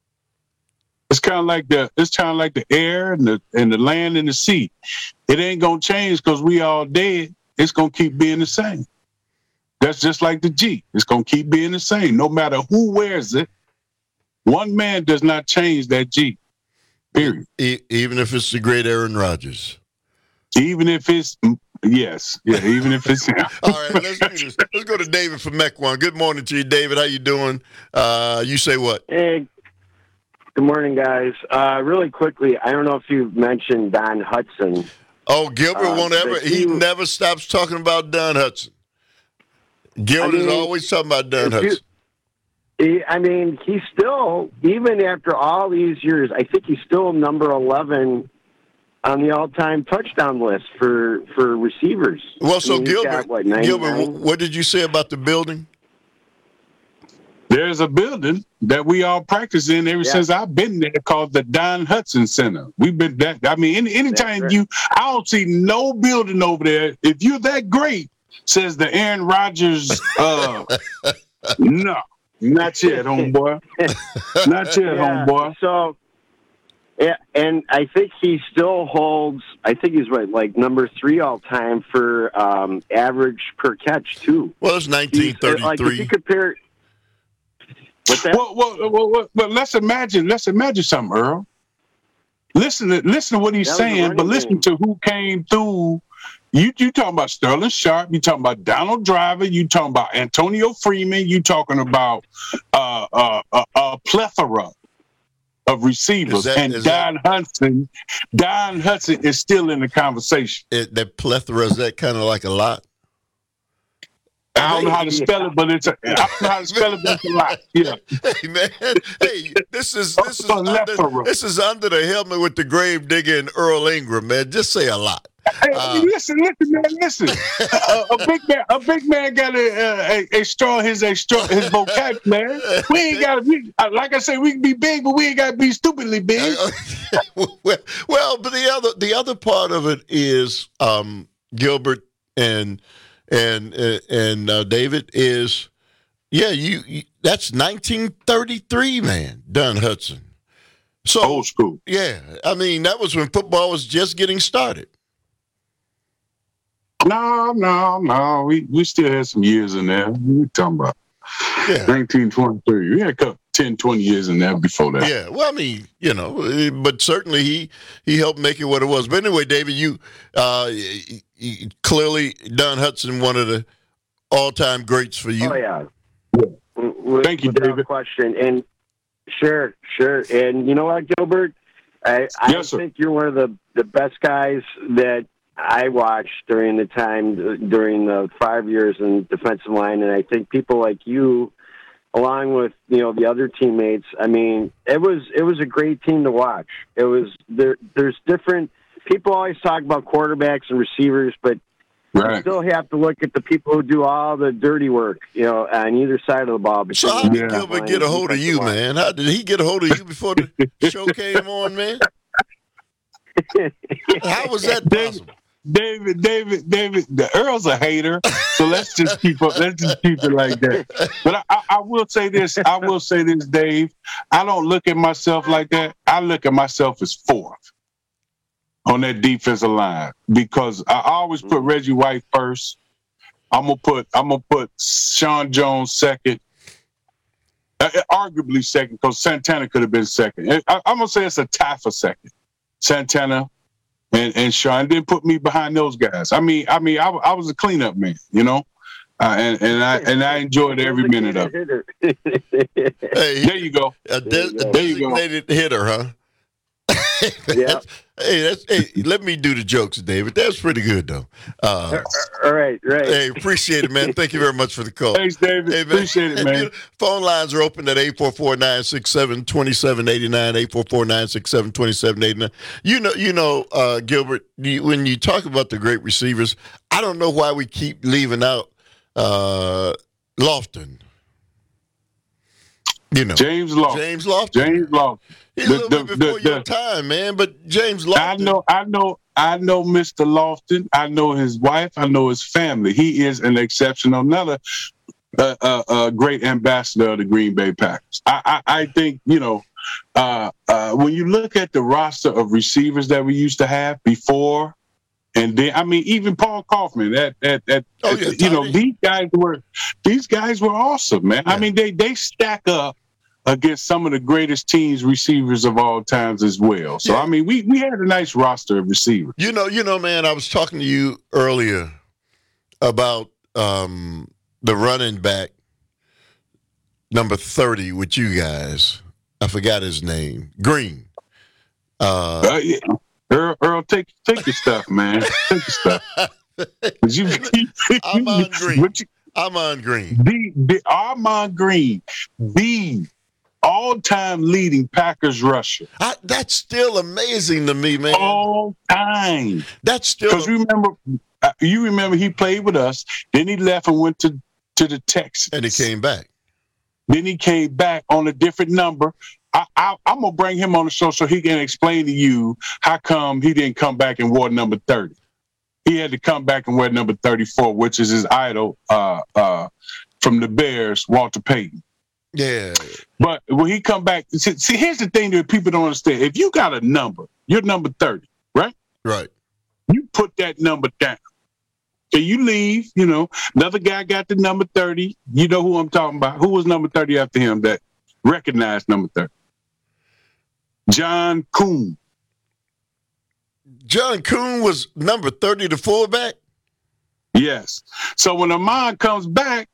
It's kind of like the it's kind of like the air and the and the land and the sea. It ain't gonna change because we all dead. It's gonna keep being the same. That's just like the G. It's gonna keep being the same, no matter who wears it. One man does not change that G. Period. E- even if it's the great Aaron Rodgers. Even if it's yes, yeah. Even if it's him. All right, let's do this. Let's go to David from Mequon. Good morning to you, David. How you doing? Uh, you say what? Hey. Good morning, guys. Uh, really quickly, I don't know if you've mentioned Don Hudson. Oh, Gilbert uh, won't ever. He you, never stops talking about Don Hudson. Gilbert I mean, is always talking about Don Hudson. You, I mean, he's still, even after all these years, I think he's still number eleven on the all-time touchdown list for, for receivers. Well, so I mean, Gilbert, got, what, Gilbert, what did you say about the building? There's a building that we all practice in ever yeah. since I've been there called the Don Hudson Center. We've been that. I mean, any, anytime right. you, I don't see no building over there. If you're that great, says the Aaron Rodgers, uh, no, not yet, homeboy. Not yet, yeah, homeboy. So, yeah, and I think he still holds, I think he's right, like number three all time for um, average per catch, too. Well, it's nineteen thirty-three. Like, if you compare. What's that? Well, well, well, well, well, let's imagine. Let's imagine something, Earl. Listen to listen to what he's saying, but listen to who came through. You you talking about Sterling Sharp? You talking about Donald Driver? You talking about Antonio Freeman? You talking about uh, uh, uh, a plethora of receivers? That, and Don that, Hudson, Don Hudson is still in the conversation. It, that plethora, is that kind of like a lot? I don't know how to spell it, but it's a, I don't know how to spell it, but it's a lot. Yeah. Hey man, hey, this is this is under, this is under the helmet with the grave digger and Earl Ingram, man. Just say a lot. Hey, Uh, listen, listen, man, listen. a, a big man, a big man got a a, a strong his a strong his vocabulary. We ain't got to like I say, we can be big, but we ain't got to be stupidly big. well, well, but the other the other part of it is um, Gilbert and and uh, and uh, David is yeah you, you that's nineteen thirty-three, man, Don Hutson. So old school. Yeah, I mean that was when football was just getting started. No, no, no. We we still had some years in there. We talking about yeah. nineteen twenty-three. We had a couple, ten, twenty years in there before that. Yeah, well, I mean, you know, but certainly he he helped make it what it was. But anyway, David, you, uh, you clearly Don Hutson, one of the all-time greats for you. Oh yeah. yeah. Thank you, David. Question. And sure, sure. And you know what, Gilbert? I, I yes, think you're one of the, the best guys that I watched during the time, during the five years in defensive line. And I think people like you, along with, you know, the other teammates, I mean, it was it was a great team to watch. It was there. There's different people always talk about quarterbacks and receivers, but right. you still have to look at the people who do all the dirty work, you know, on either side of the ball. So how did yeah. Gilbert get a hold of you, line. man? How did he get a hold of you before the show came on, man? How was that possible? David, David, David, the Earl's a hater, so let's just keep up. Let's just keep it like that. But I, I, I will say this. I will say this, Dave. I don't look at myself like that. I look at myself as fourth on that defensive line because I always put Reggie White first. I'm gonna put I'm gonna put Sean Jones second, uh, arguably second because Santana could have been second. I, I'm gonna say it's a tie for second. Santana. And, and Sean didn't put me behind those guys. I mean, I mean, I, I was a cleanup man, you know, uh, and and I and I enjoyed every minute of it. Hey, there you go. A, de- a designated hitter, huh? Yeah. Hey, that's, hey, let me do the jokes, David. That's pretty good, though. Uh, All right, right. Hey, appreciate it, man. Thank you very much for the call. Thanks, David. Hey, appreciate it, man. Phone lines are open at eight four four, nine six seven, two seven eight nine, eight four four, nine six seven, two seven eight nine. You know, you know, uh, Gilbert, you, when you talk about the great receivers, I don't know why we keep leaving out uh, Lofton. You know, James Lofton. James Lofton. James Lofton. He's the, a little bit before the, your the, time, man. But James Lofton. I know, I know, I know Mister Lofton. I know his wife. I know his family. He is an exceptional, another uh, uh, uh, great ambassador of the Green Bay Packers. I, I, I think, you know, uh, uh, when you look at the roster of receivers that we used to have before, and then I mean, even Paul Kaufman. That that that oh, yeah, you know, these guys were these guys were awesome, man. Yeah. I mean, they they stack up against some of the greatest teams receivers of all times as well. So, yeah. I mean, we, we had a nice roster of receivers. You know, you know, man, I was talking to you earlier about um, the running back, number thirty with you guys. I forgot his name. Green. Uh, uh, yeah. Earl, Earl, take take your stuff, man. Take your stuff. You, I'm on Green. You, I'm on Green. The, the Armand Green, the all-time leading Packers rusher. I, that's still amazing to me, man. All time. That's still because remember, uh, you remember he played with us. Then he left and went to to the Texans, and he came back. Then he came back on a different number. I, I, I'm gonna bring him on the show so he can explain to you how come he didn't come back and wore number thirty. He had to come back and wear number thirty-four, which is his idol uh, uh, from the Bears, Walter Payton. Yeah. But when he come back, see, see, here's the thing that people don't understand. If you got a number, you're number thirty, right? Right. You put that number down. So you leave, you know, another guy got the number thirty. You know who I'm talking about. Who was number thirty after him that recognized number thirty? John Kuhn. John Kuhn was number thirty, the fullback? Yes. So when Ahman comes back,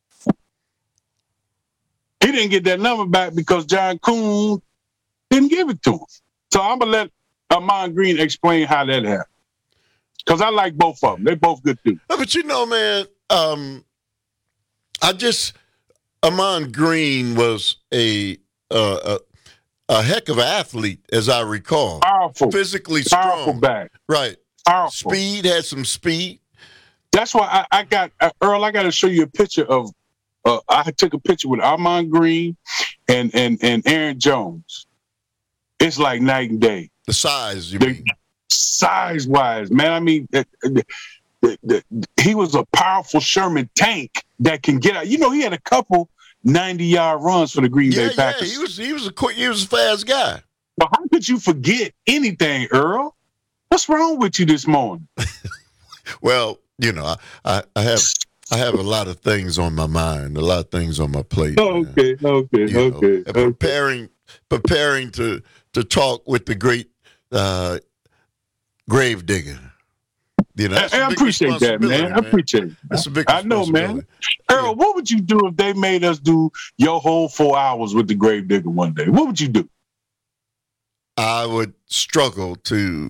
he didn't get that number back because John Kuhn didn't give it to him. So I'm going to let Ahman Green explain how that happened. Because I like both of them. They're both good dudes. But you know, man, um, I just, Ahman Green was a, uh, a, a heck of an athlete, as I recall. Powerful. Physically strong. Powerful back. Right. Powerful. Speed, had some speed. That's why I, I got, uh, Earl, I got to show you a picture of, uh, I took a picture with Armand Green and, and, and Aaron Jones. It's like night and day. The size, you the, mean? Size-wise, man. I mean, the, the, the, the, he was a powerful Sherman tank that can get out. You know, he had a couple ninety-yard runs for the Green yeah, Bay Packers. Yeah, he was, he was a quick, he was a fast guy. But how could you forget anything, Earl? What's wrong with you this morning? Well, you know, I, I, I have I have a lot of things on my mind, a lot of things on my plate. Okay, man. okay, you okay, know, okay. Preparing preparing to to talk with the great uh, grave digger. You know, I, I appreciate that, man. man. I appreciate it. That's a big I know, man. Earl, yeah. What would you do if they made us do your whole four hours with the grave digger one day? What would you do? I would struggle to.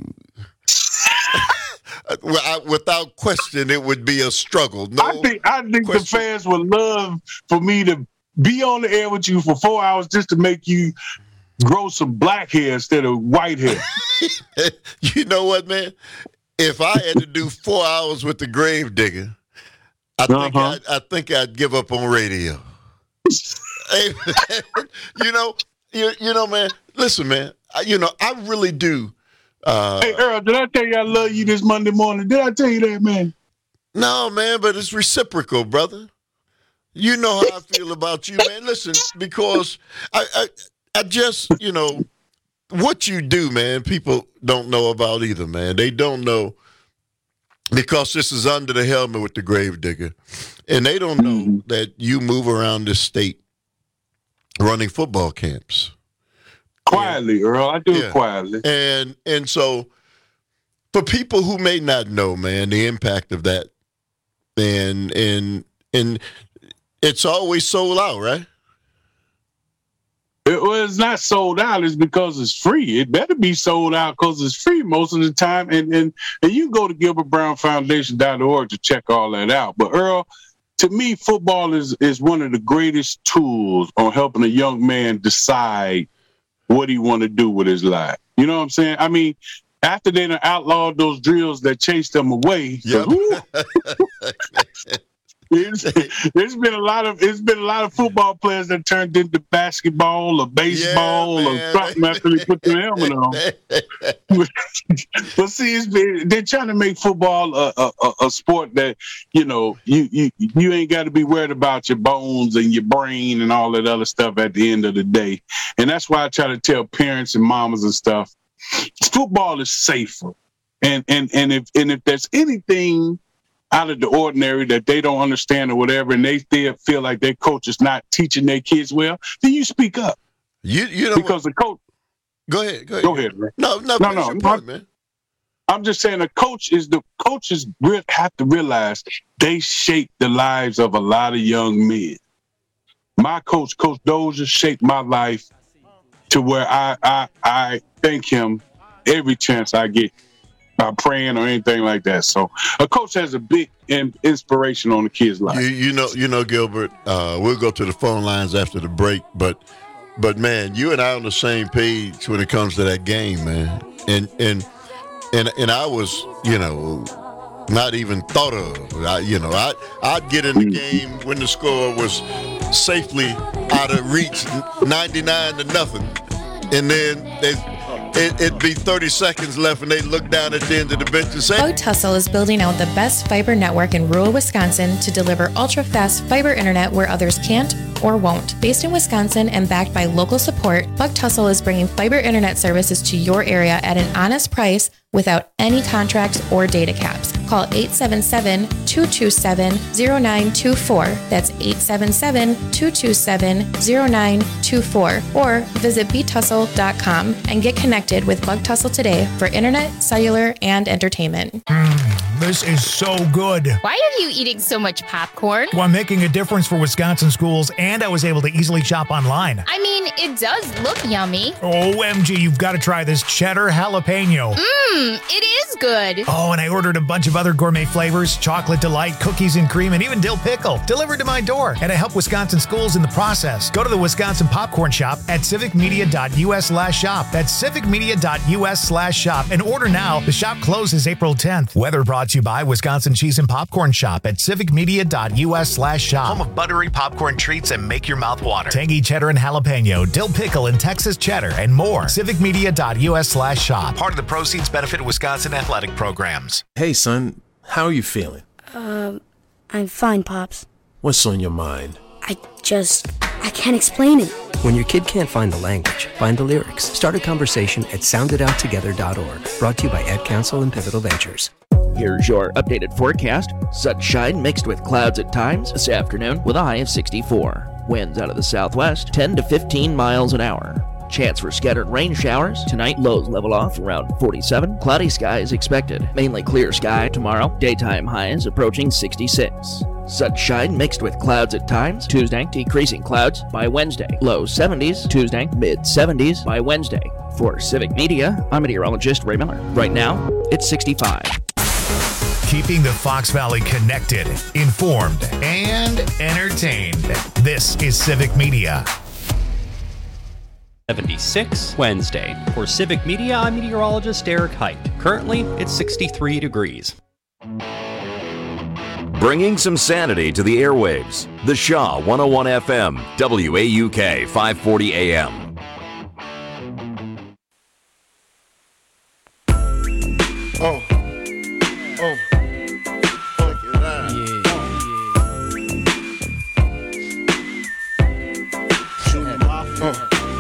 Well, I, without question, it would be a struggle. No I think I think question. The fans would love for me to be on the air with you for four hours just to make you grow some black hair instead of white hair. You know what, man? If I had to do four hours with the grave digger, I uh-huh. think I'd, I think I'd give up on radio. Hey, man, you know, you you know, man. Listen, man. I, you know, I really do. Uh, hey, Earl, did I tell you I love you this Monday morning? Did I tell you that, man? No, man, but it's reciprocal, brother. You know how I feel about you, man. Listen, because I, I, I just, you know, what you do, man, people don't know about either, man. They don't know because this is under the helmet with the grave digger. And they don't know mm-hmm. that you move around this state running football camps. Quietly, yeah. Earl. I do yeah. it quietly. And and so for people who may not know, man, the impact of that, and and and it's always sold out, right? It was not sold out. It's because it's free. It better be sold out because it's free most of the time. And and and you can go to Gilbert Brown Foundation dot org to check all that out. But Earl, to me, football is is one of the greatest tools on helping a young man decide what he want to do with his life. You know what I'm saying? I mean, after they done outlawed those drills that chased them away, yep. it's, it's been a lot of it's been a lot of football players that turned into basketball or baseball yeah, or something after they put the helmet on. But see, it's been, they're trying to make football a, a, a sport that, you know, you you you ain't got to be worried about your bones and your brain and all that other stuff at the end of the day. And that's why I try to tell parents and mamas and stuff, football is safer. And and and if and if there's anything out of the ordinary that they don't understand or whatever, and they feel, feel like their coach is not teaching their kids well, then you speak up. You you know because what? the coach. Go ahead. Go ahead. Go ahead, man. No, no, no, no. Your point, man. I'm just saying the coach is the coaches have to realize they shape the lives of a lot of young men. My coach, Coach Dozier, shaped my life to where I I I thank him every chance I get by praying or anything like that. So a coach has a big in- inspiration on the kid's life. You, you know, you know, Gilbert. Uh, we'll go to the phone lines after the break, but but man, you and I on the same page when it comes to that game, man. And and and and I was, you know, not even thought of. I, you know, I I'd get in the game when the score was safely out of reach, ninety-nine to nothing, and then they. It, it'd be thirty seconds left, and they look down at the end of the bench and say, Bug Tussle is building out the best fiber network in rural Wisconsin to deliver ultra-fast fiber internet where others can't or won't. Based in Wisconsin and backed by local support, Bug Tussle is bringing fiber internet services to your area at an honest price without any contracts or data caps. Call eight seven seven, two two seven, zero nine two four. That's eight seven seven, two two seven, zero nine two four. Or visit b tussle dot com and get connected with Bug Tussle today for internet, cellular, and entertainment. Mm, this is so good. Why are you eating so much popcorn? Well, I'm making a difference for Wisconsin schools, and I was able to easily shop online. I mean, it does look yummy. O M G, you've got to try this cheddar jalapeno. Mmm, it is good. Oh, and I ordered a bunch of other other gourmet flavors, chocolate delight, cookies and cream, and even dill pickle delivered to my door. And I help Wisconsin schools in the process. Go to the Wisconsin Popcorn Shop at civicmedia.us slash shop. That's civicmedia.us slash shop. And order now. The shop closes April tenth. Weather brought to you by Wisconsin Cheese and Popcorn Shop at civicmedia.us slash shop. Home of buttery popcorn treats and make your mouth water. Tangy cheddar and jalapeno, dill pickle and Texas cheddar, and more. civicmedia.us slash shop. Part of the proceeds benefit Wisconsin athletic programs. Hey, son, how are you feeling? Um, I'm fine, Pops. What's on your mind? I just, I can't explain it. When your kid can't find the language, find the lyrics. Start a conversation at sound it out together dot org. Brought to you by Ed Council and Pivotal Ventures. Here's your updated forecast. Sunshine mixed with clouds at times this afternoon with a high of sixty-four. Winds out of the southwest, ten to fifteen miles an hour. Chance for scattered rain showers. Tonight, lows level off around forty-seven. Cloudy skies expected. Mainly clear sky tomorrow. Daytime highs approaching sixty-six. Sunshine mixed with clouds at times. Tuesday, decreasing clouds by Wednesday. Low seventies. Tuesday, mid seventies by Wednesday. For Civic Media, I'm meteorologist Ray Miller. Right now, it's sixty-five. Keeping the Fox Valley connected, informed, and entertained. This is Civic Media. seventy-six Wednesday. For Civic Media, I'm meteorologist Eric Height. Currently, it's sixty-three degrees. Bringing some sanity to the airwaves. The Shaw one oh one F M, W A U K five forty A M. Oh. Oh. Fuck it out. Yeah. Shoot my phone.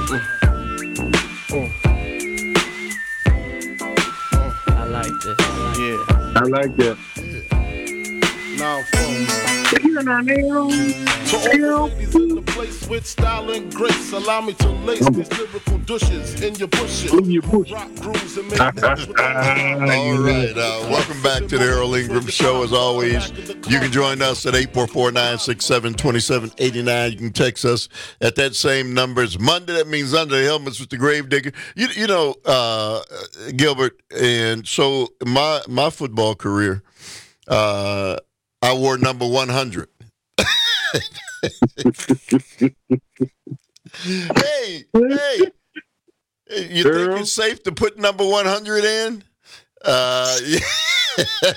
I like this. Yeah. I like that. Now, phone. To all the ladies in the place with style and grace, allow me to lace these lyrical douches in your bushes. In your bush. Rock grooves and make moves with All right. Uh, welcome back to the Earl Ingram Show. As always, you can join us at eight four four, nine six seven, two seven eight nine. You can text us at that same number. It's Monday. That means Under the Helmets with the Gravedigger. You, you know, uh, Gilbert, and so my, my football career, uh, I wore number one hundred. hey, hey, you Girl. think it's safe to put number one hundred in? Uh, yeah.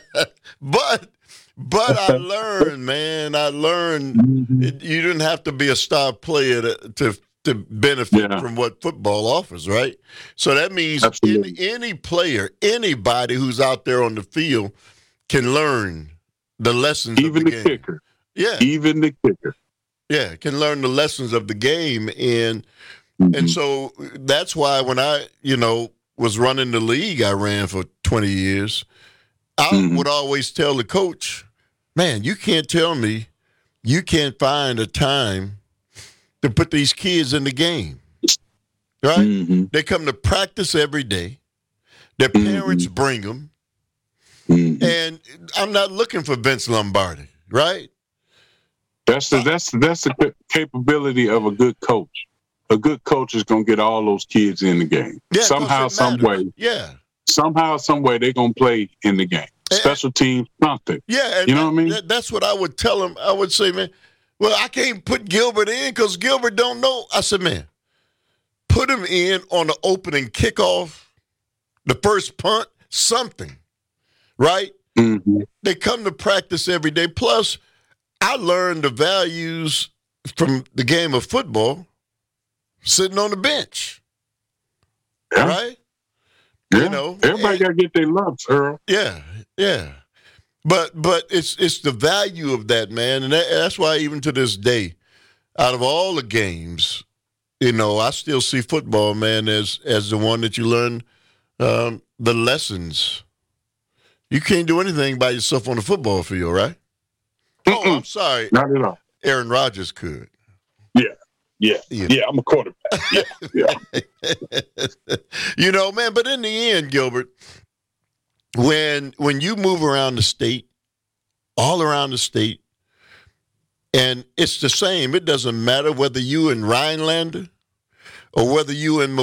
but, but I learned, man. I learned it, you didn't have to be a star player to to, to benefit Yeah. from what football offers, right? So that means Absolutely. any, any player, anybody who's out there on the field can learn the lessons Even of the the, game. kicker. Yeah. Even the kicker. Yeah, can learn the lessons of the game. And Mm-hmm. and so that's why when I, you know, was running the league I ran for twenty years, I Mm-hmm. would always tell the coach, man, you can't tell me you can't find a time to put these kids in the game. Right? Mm-hmm. They come to practice every day. Their parents bring them. Mm-hmm. And I'm not looking for Vince Lombardi, right? That's the that's the, that's the ca- capability of a good coach. A good coach is gonna get all those kids in the game. Yeah, 'cause somehow, it some matters. way. Yeah. Somehow, some way, they're gonna play in the game. Special teams, something. Yeah, and You know what I mean? that- that's what I would tell him. I would say, man, well, I can't put Gilbert in because Gilbert don't know. I said, man, put him in on the opening kickoff, the first punt, something, right? Mm-hmm. They come to practice every day. Plus, I learned the values from the game of football sitting on the bench, Yeah. right? Yeah. You know, everybody got to get their loves, Earl. Yeah, yeah. But but it's it's the value of that, man, and that, that's why even to this day, out of all the games, you know, I still see football, man, as as the one that you learn um, the lessons. You can't do anything by yourself on the football field, right? Mm-mm. Oh, I'm sorry. Not at all. Aaron Rodgers could. Yeah. Yeah. Yeah. yeah I'm a quarterback. Yeah. Yeah. You know, man, but in the end, Gilbert, when when you move around the state, all around the state, and it's the same. It doesn't matter whether you in Rhinelander or whether you in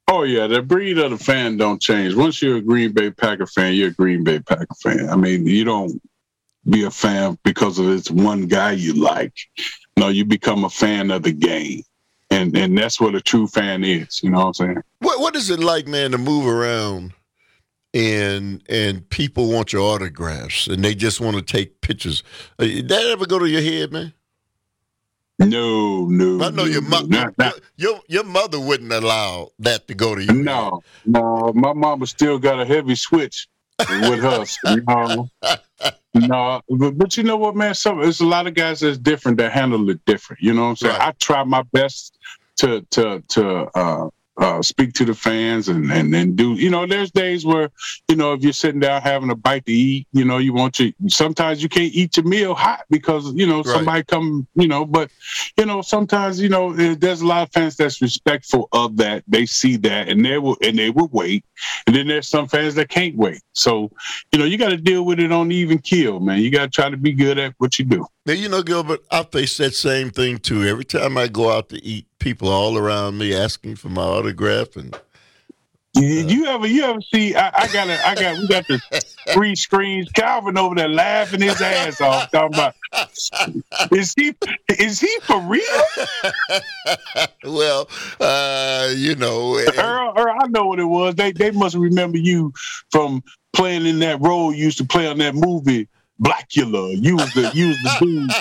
Oh, yeah, the breed of the fan don't change. Once you're a Green Bay Packer fan, you're a Green Bay Packer fan. I mean, you don't be a fan because of this one guy you like. No, you become a fan of the game. And and that's what a true fan is, you know what I'm saying? What What is it like, man, to move around and and people want your autographs and they just want to take pictures? Uh, did that ever go to your head, man? No, no. I know no, your, mo- no, not, not. your your mother wouldn't allow that to go to you. No, no. My mama still got a heavy switch with her. You know? No, but, but you know what, man? Some there's a lot of guys that's different that handle it different. You know what I'm saying? Right. I try my best to to to uh, uh, speak to the fans and, and and do. You know, there's days where you know if you're sitting down having a bite to eat, you know, you want to. Sometimes you can't eat your meal hot because you know right. somebody come. You know, but you know sometimes you know there's a lot of fans that's respectful of that. They see that and they will and they will wait. And then there's some fans that can't wait. So, you know, you got to deal with it on even keel, man. You got to try to be good at what you do. Now, you know, Gilbert, I face that same thing, too. Every time I go out to eat, people all around me asking for my autograph. And uh, you ever, you ever see, I, I got a, I got, we got the three screens. Calvin over there laughing his ass off, talking about, is he, is he for real? Well, uh, you know. Earl, Earl, I know what it was. They they must remember you from playing in that role you used to play on that movie, Blackula. You was the, you was the dude.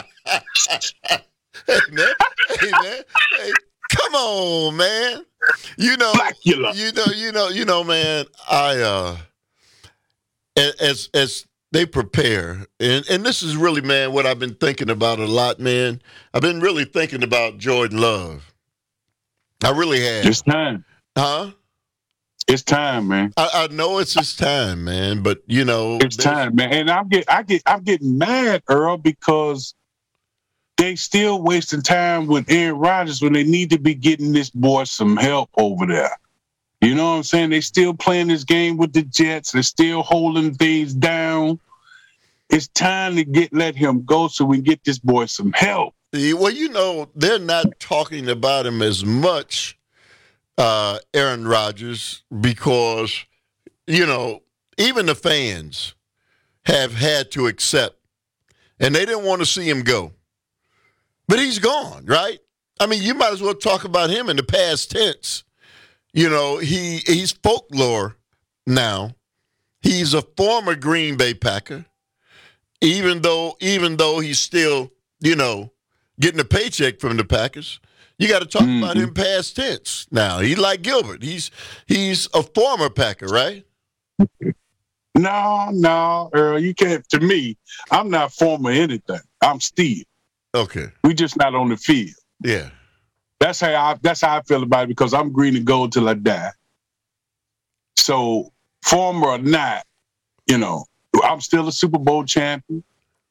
Hey, man. Hey, man. Hey, come on, man. You know, Blackula. you know, you know, you know, man, I, uh, as, as they prepare, and, and this is really, man, what I've been thinking about a lot, man. I've been really thinking about Jordan Love. I really have. It's time. Huh? It's time, man. I, I know it's his time, man, but you know, it's time, man. And I'm get, I get, I'm getting mad, Earl, because they still wasting time with Aaron Rodgers when they need to be getting this boy some help over there. You know what I'm saying? They still playing this game with the Jets. They're still holding things down. It's time to get let him go so we can get this boy some help. Well, you know, they're not talking about him as much, uh, Aaron Rodgers, because, you know, even the fans have had to accept, and they didn't want to see him go. But he's gone, right? I mean, you might as well talk about him in the past tense. You know, he he's folklore now. He's a former Green Bay Packer, even though even though he's still, you know, getting a paycheck from the Packers. You got to talk mm-hmm. about him past tense now. He's like Gilbert. He's he's a former Packer, right? No, no, Earl, you can't. To me, I'm not former anything. I'm still. Okay. We just not on the field. Yeah. That's how I that's how I feel about it because I'm green and gold till I die. So, former or not, you know, I'm still a Super Bowl champion.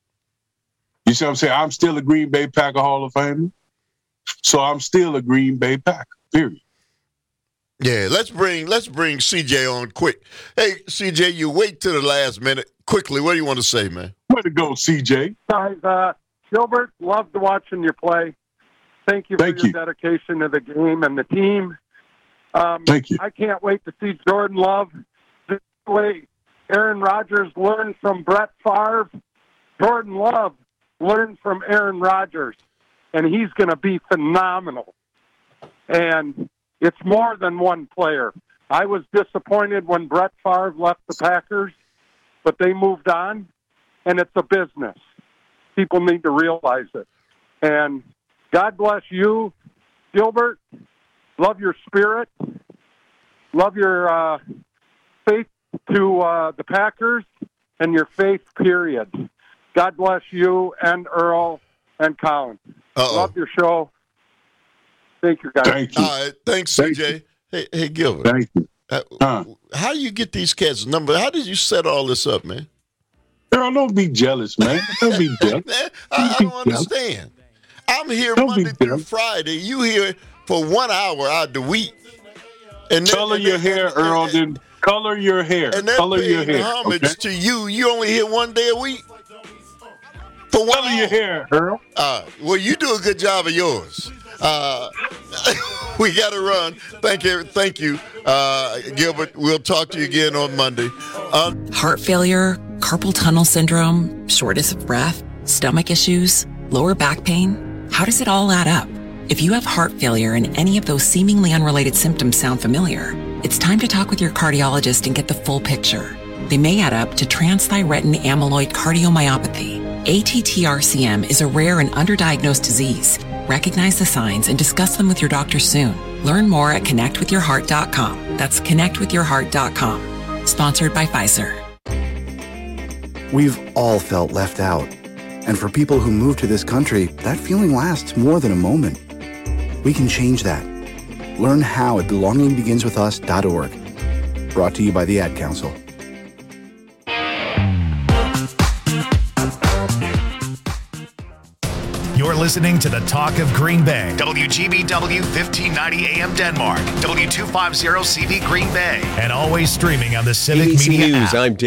You see what I'm saying? I'm still a Green Bay Packer Hall of Famer. So I'm still a Green Bay Packer, period. Yeah, let's bring let's bring C J on quick. Hey, C J, you wait till the last minute. Quickly, what do you want to say, man? Way to go, C J. Guys, uh, Gilbert, loved watching you play. Thank you for Thank your you. dedication to the game and the team. Um, Thank you. I can't wait to see Jordan Love. The way Aaron Rodgers learned from Brett Favre, Jordan Love learned from Aaron Rodgers, and he's going to be phenomenal. And it's more than one player. I was disappointed when Brett Favre left the Packers, but they moved on, and it's a business. People need to realize it. And God bless you, Gilbert. Love your spirit. Love your uh, faith to uh, the Packers and your faith, period. God bless you and Earl and Colin. Uh-oh. Love your show. Thank you, guys. Thank you. All right, thanks, C J. Thank Hey, hey, Gilbert. Thank you. Uh, Huh. How do you get these cats' number? How did you set all this up, man? Earl, don't be jealous, man. Don't be jealous. Man, I, I don't understand. I'm here Don't Monday be through jealous. Friday. You here for one hour out of the week. And then- Color and your then- hair, and- Earl. and- Then color your hair. And they're Color your paying hair. homage Okay? to you. You only here one day a week? For one Color hour? your hair, Earl. Uh, well, you do a good job of yours. Uh, we got to run. Thank you. Thank you, uh, Gilbert. We'll talk to you again on Monday. Um, Heart failure, carpal tunnel syndrome, shortness of breath, stomach issues, lower back pain. How does it all add up? If you have heart failure and any of those seemingly unrelated symptoms sound familiar, it's time to talk with your cardiologist and get the full picture. They may add up to transthyretin amyloid cardiomyopathy. A T T R C M is a rare and underdiagnosed disease. Recognize the signs and discuss them with your doctor soon. Learn more at connect with your heart dot com. That's connect with your heart dot com. Sponsored by Pfizer. We've all felt left out. And for people who move to this country, that feeling lasts more than a moment. We can change that. Learn how at belonging begins with us dot org. Brought to you by the Ad Council. You're listening to the Talk of Green Bay. W G B W fifteen ninety A M Denmark. W two fifty C V Green Bay. And always streaming on the Civic A B C Media News, app. I'm Dave.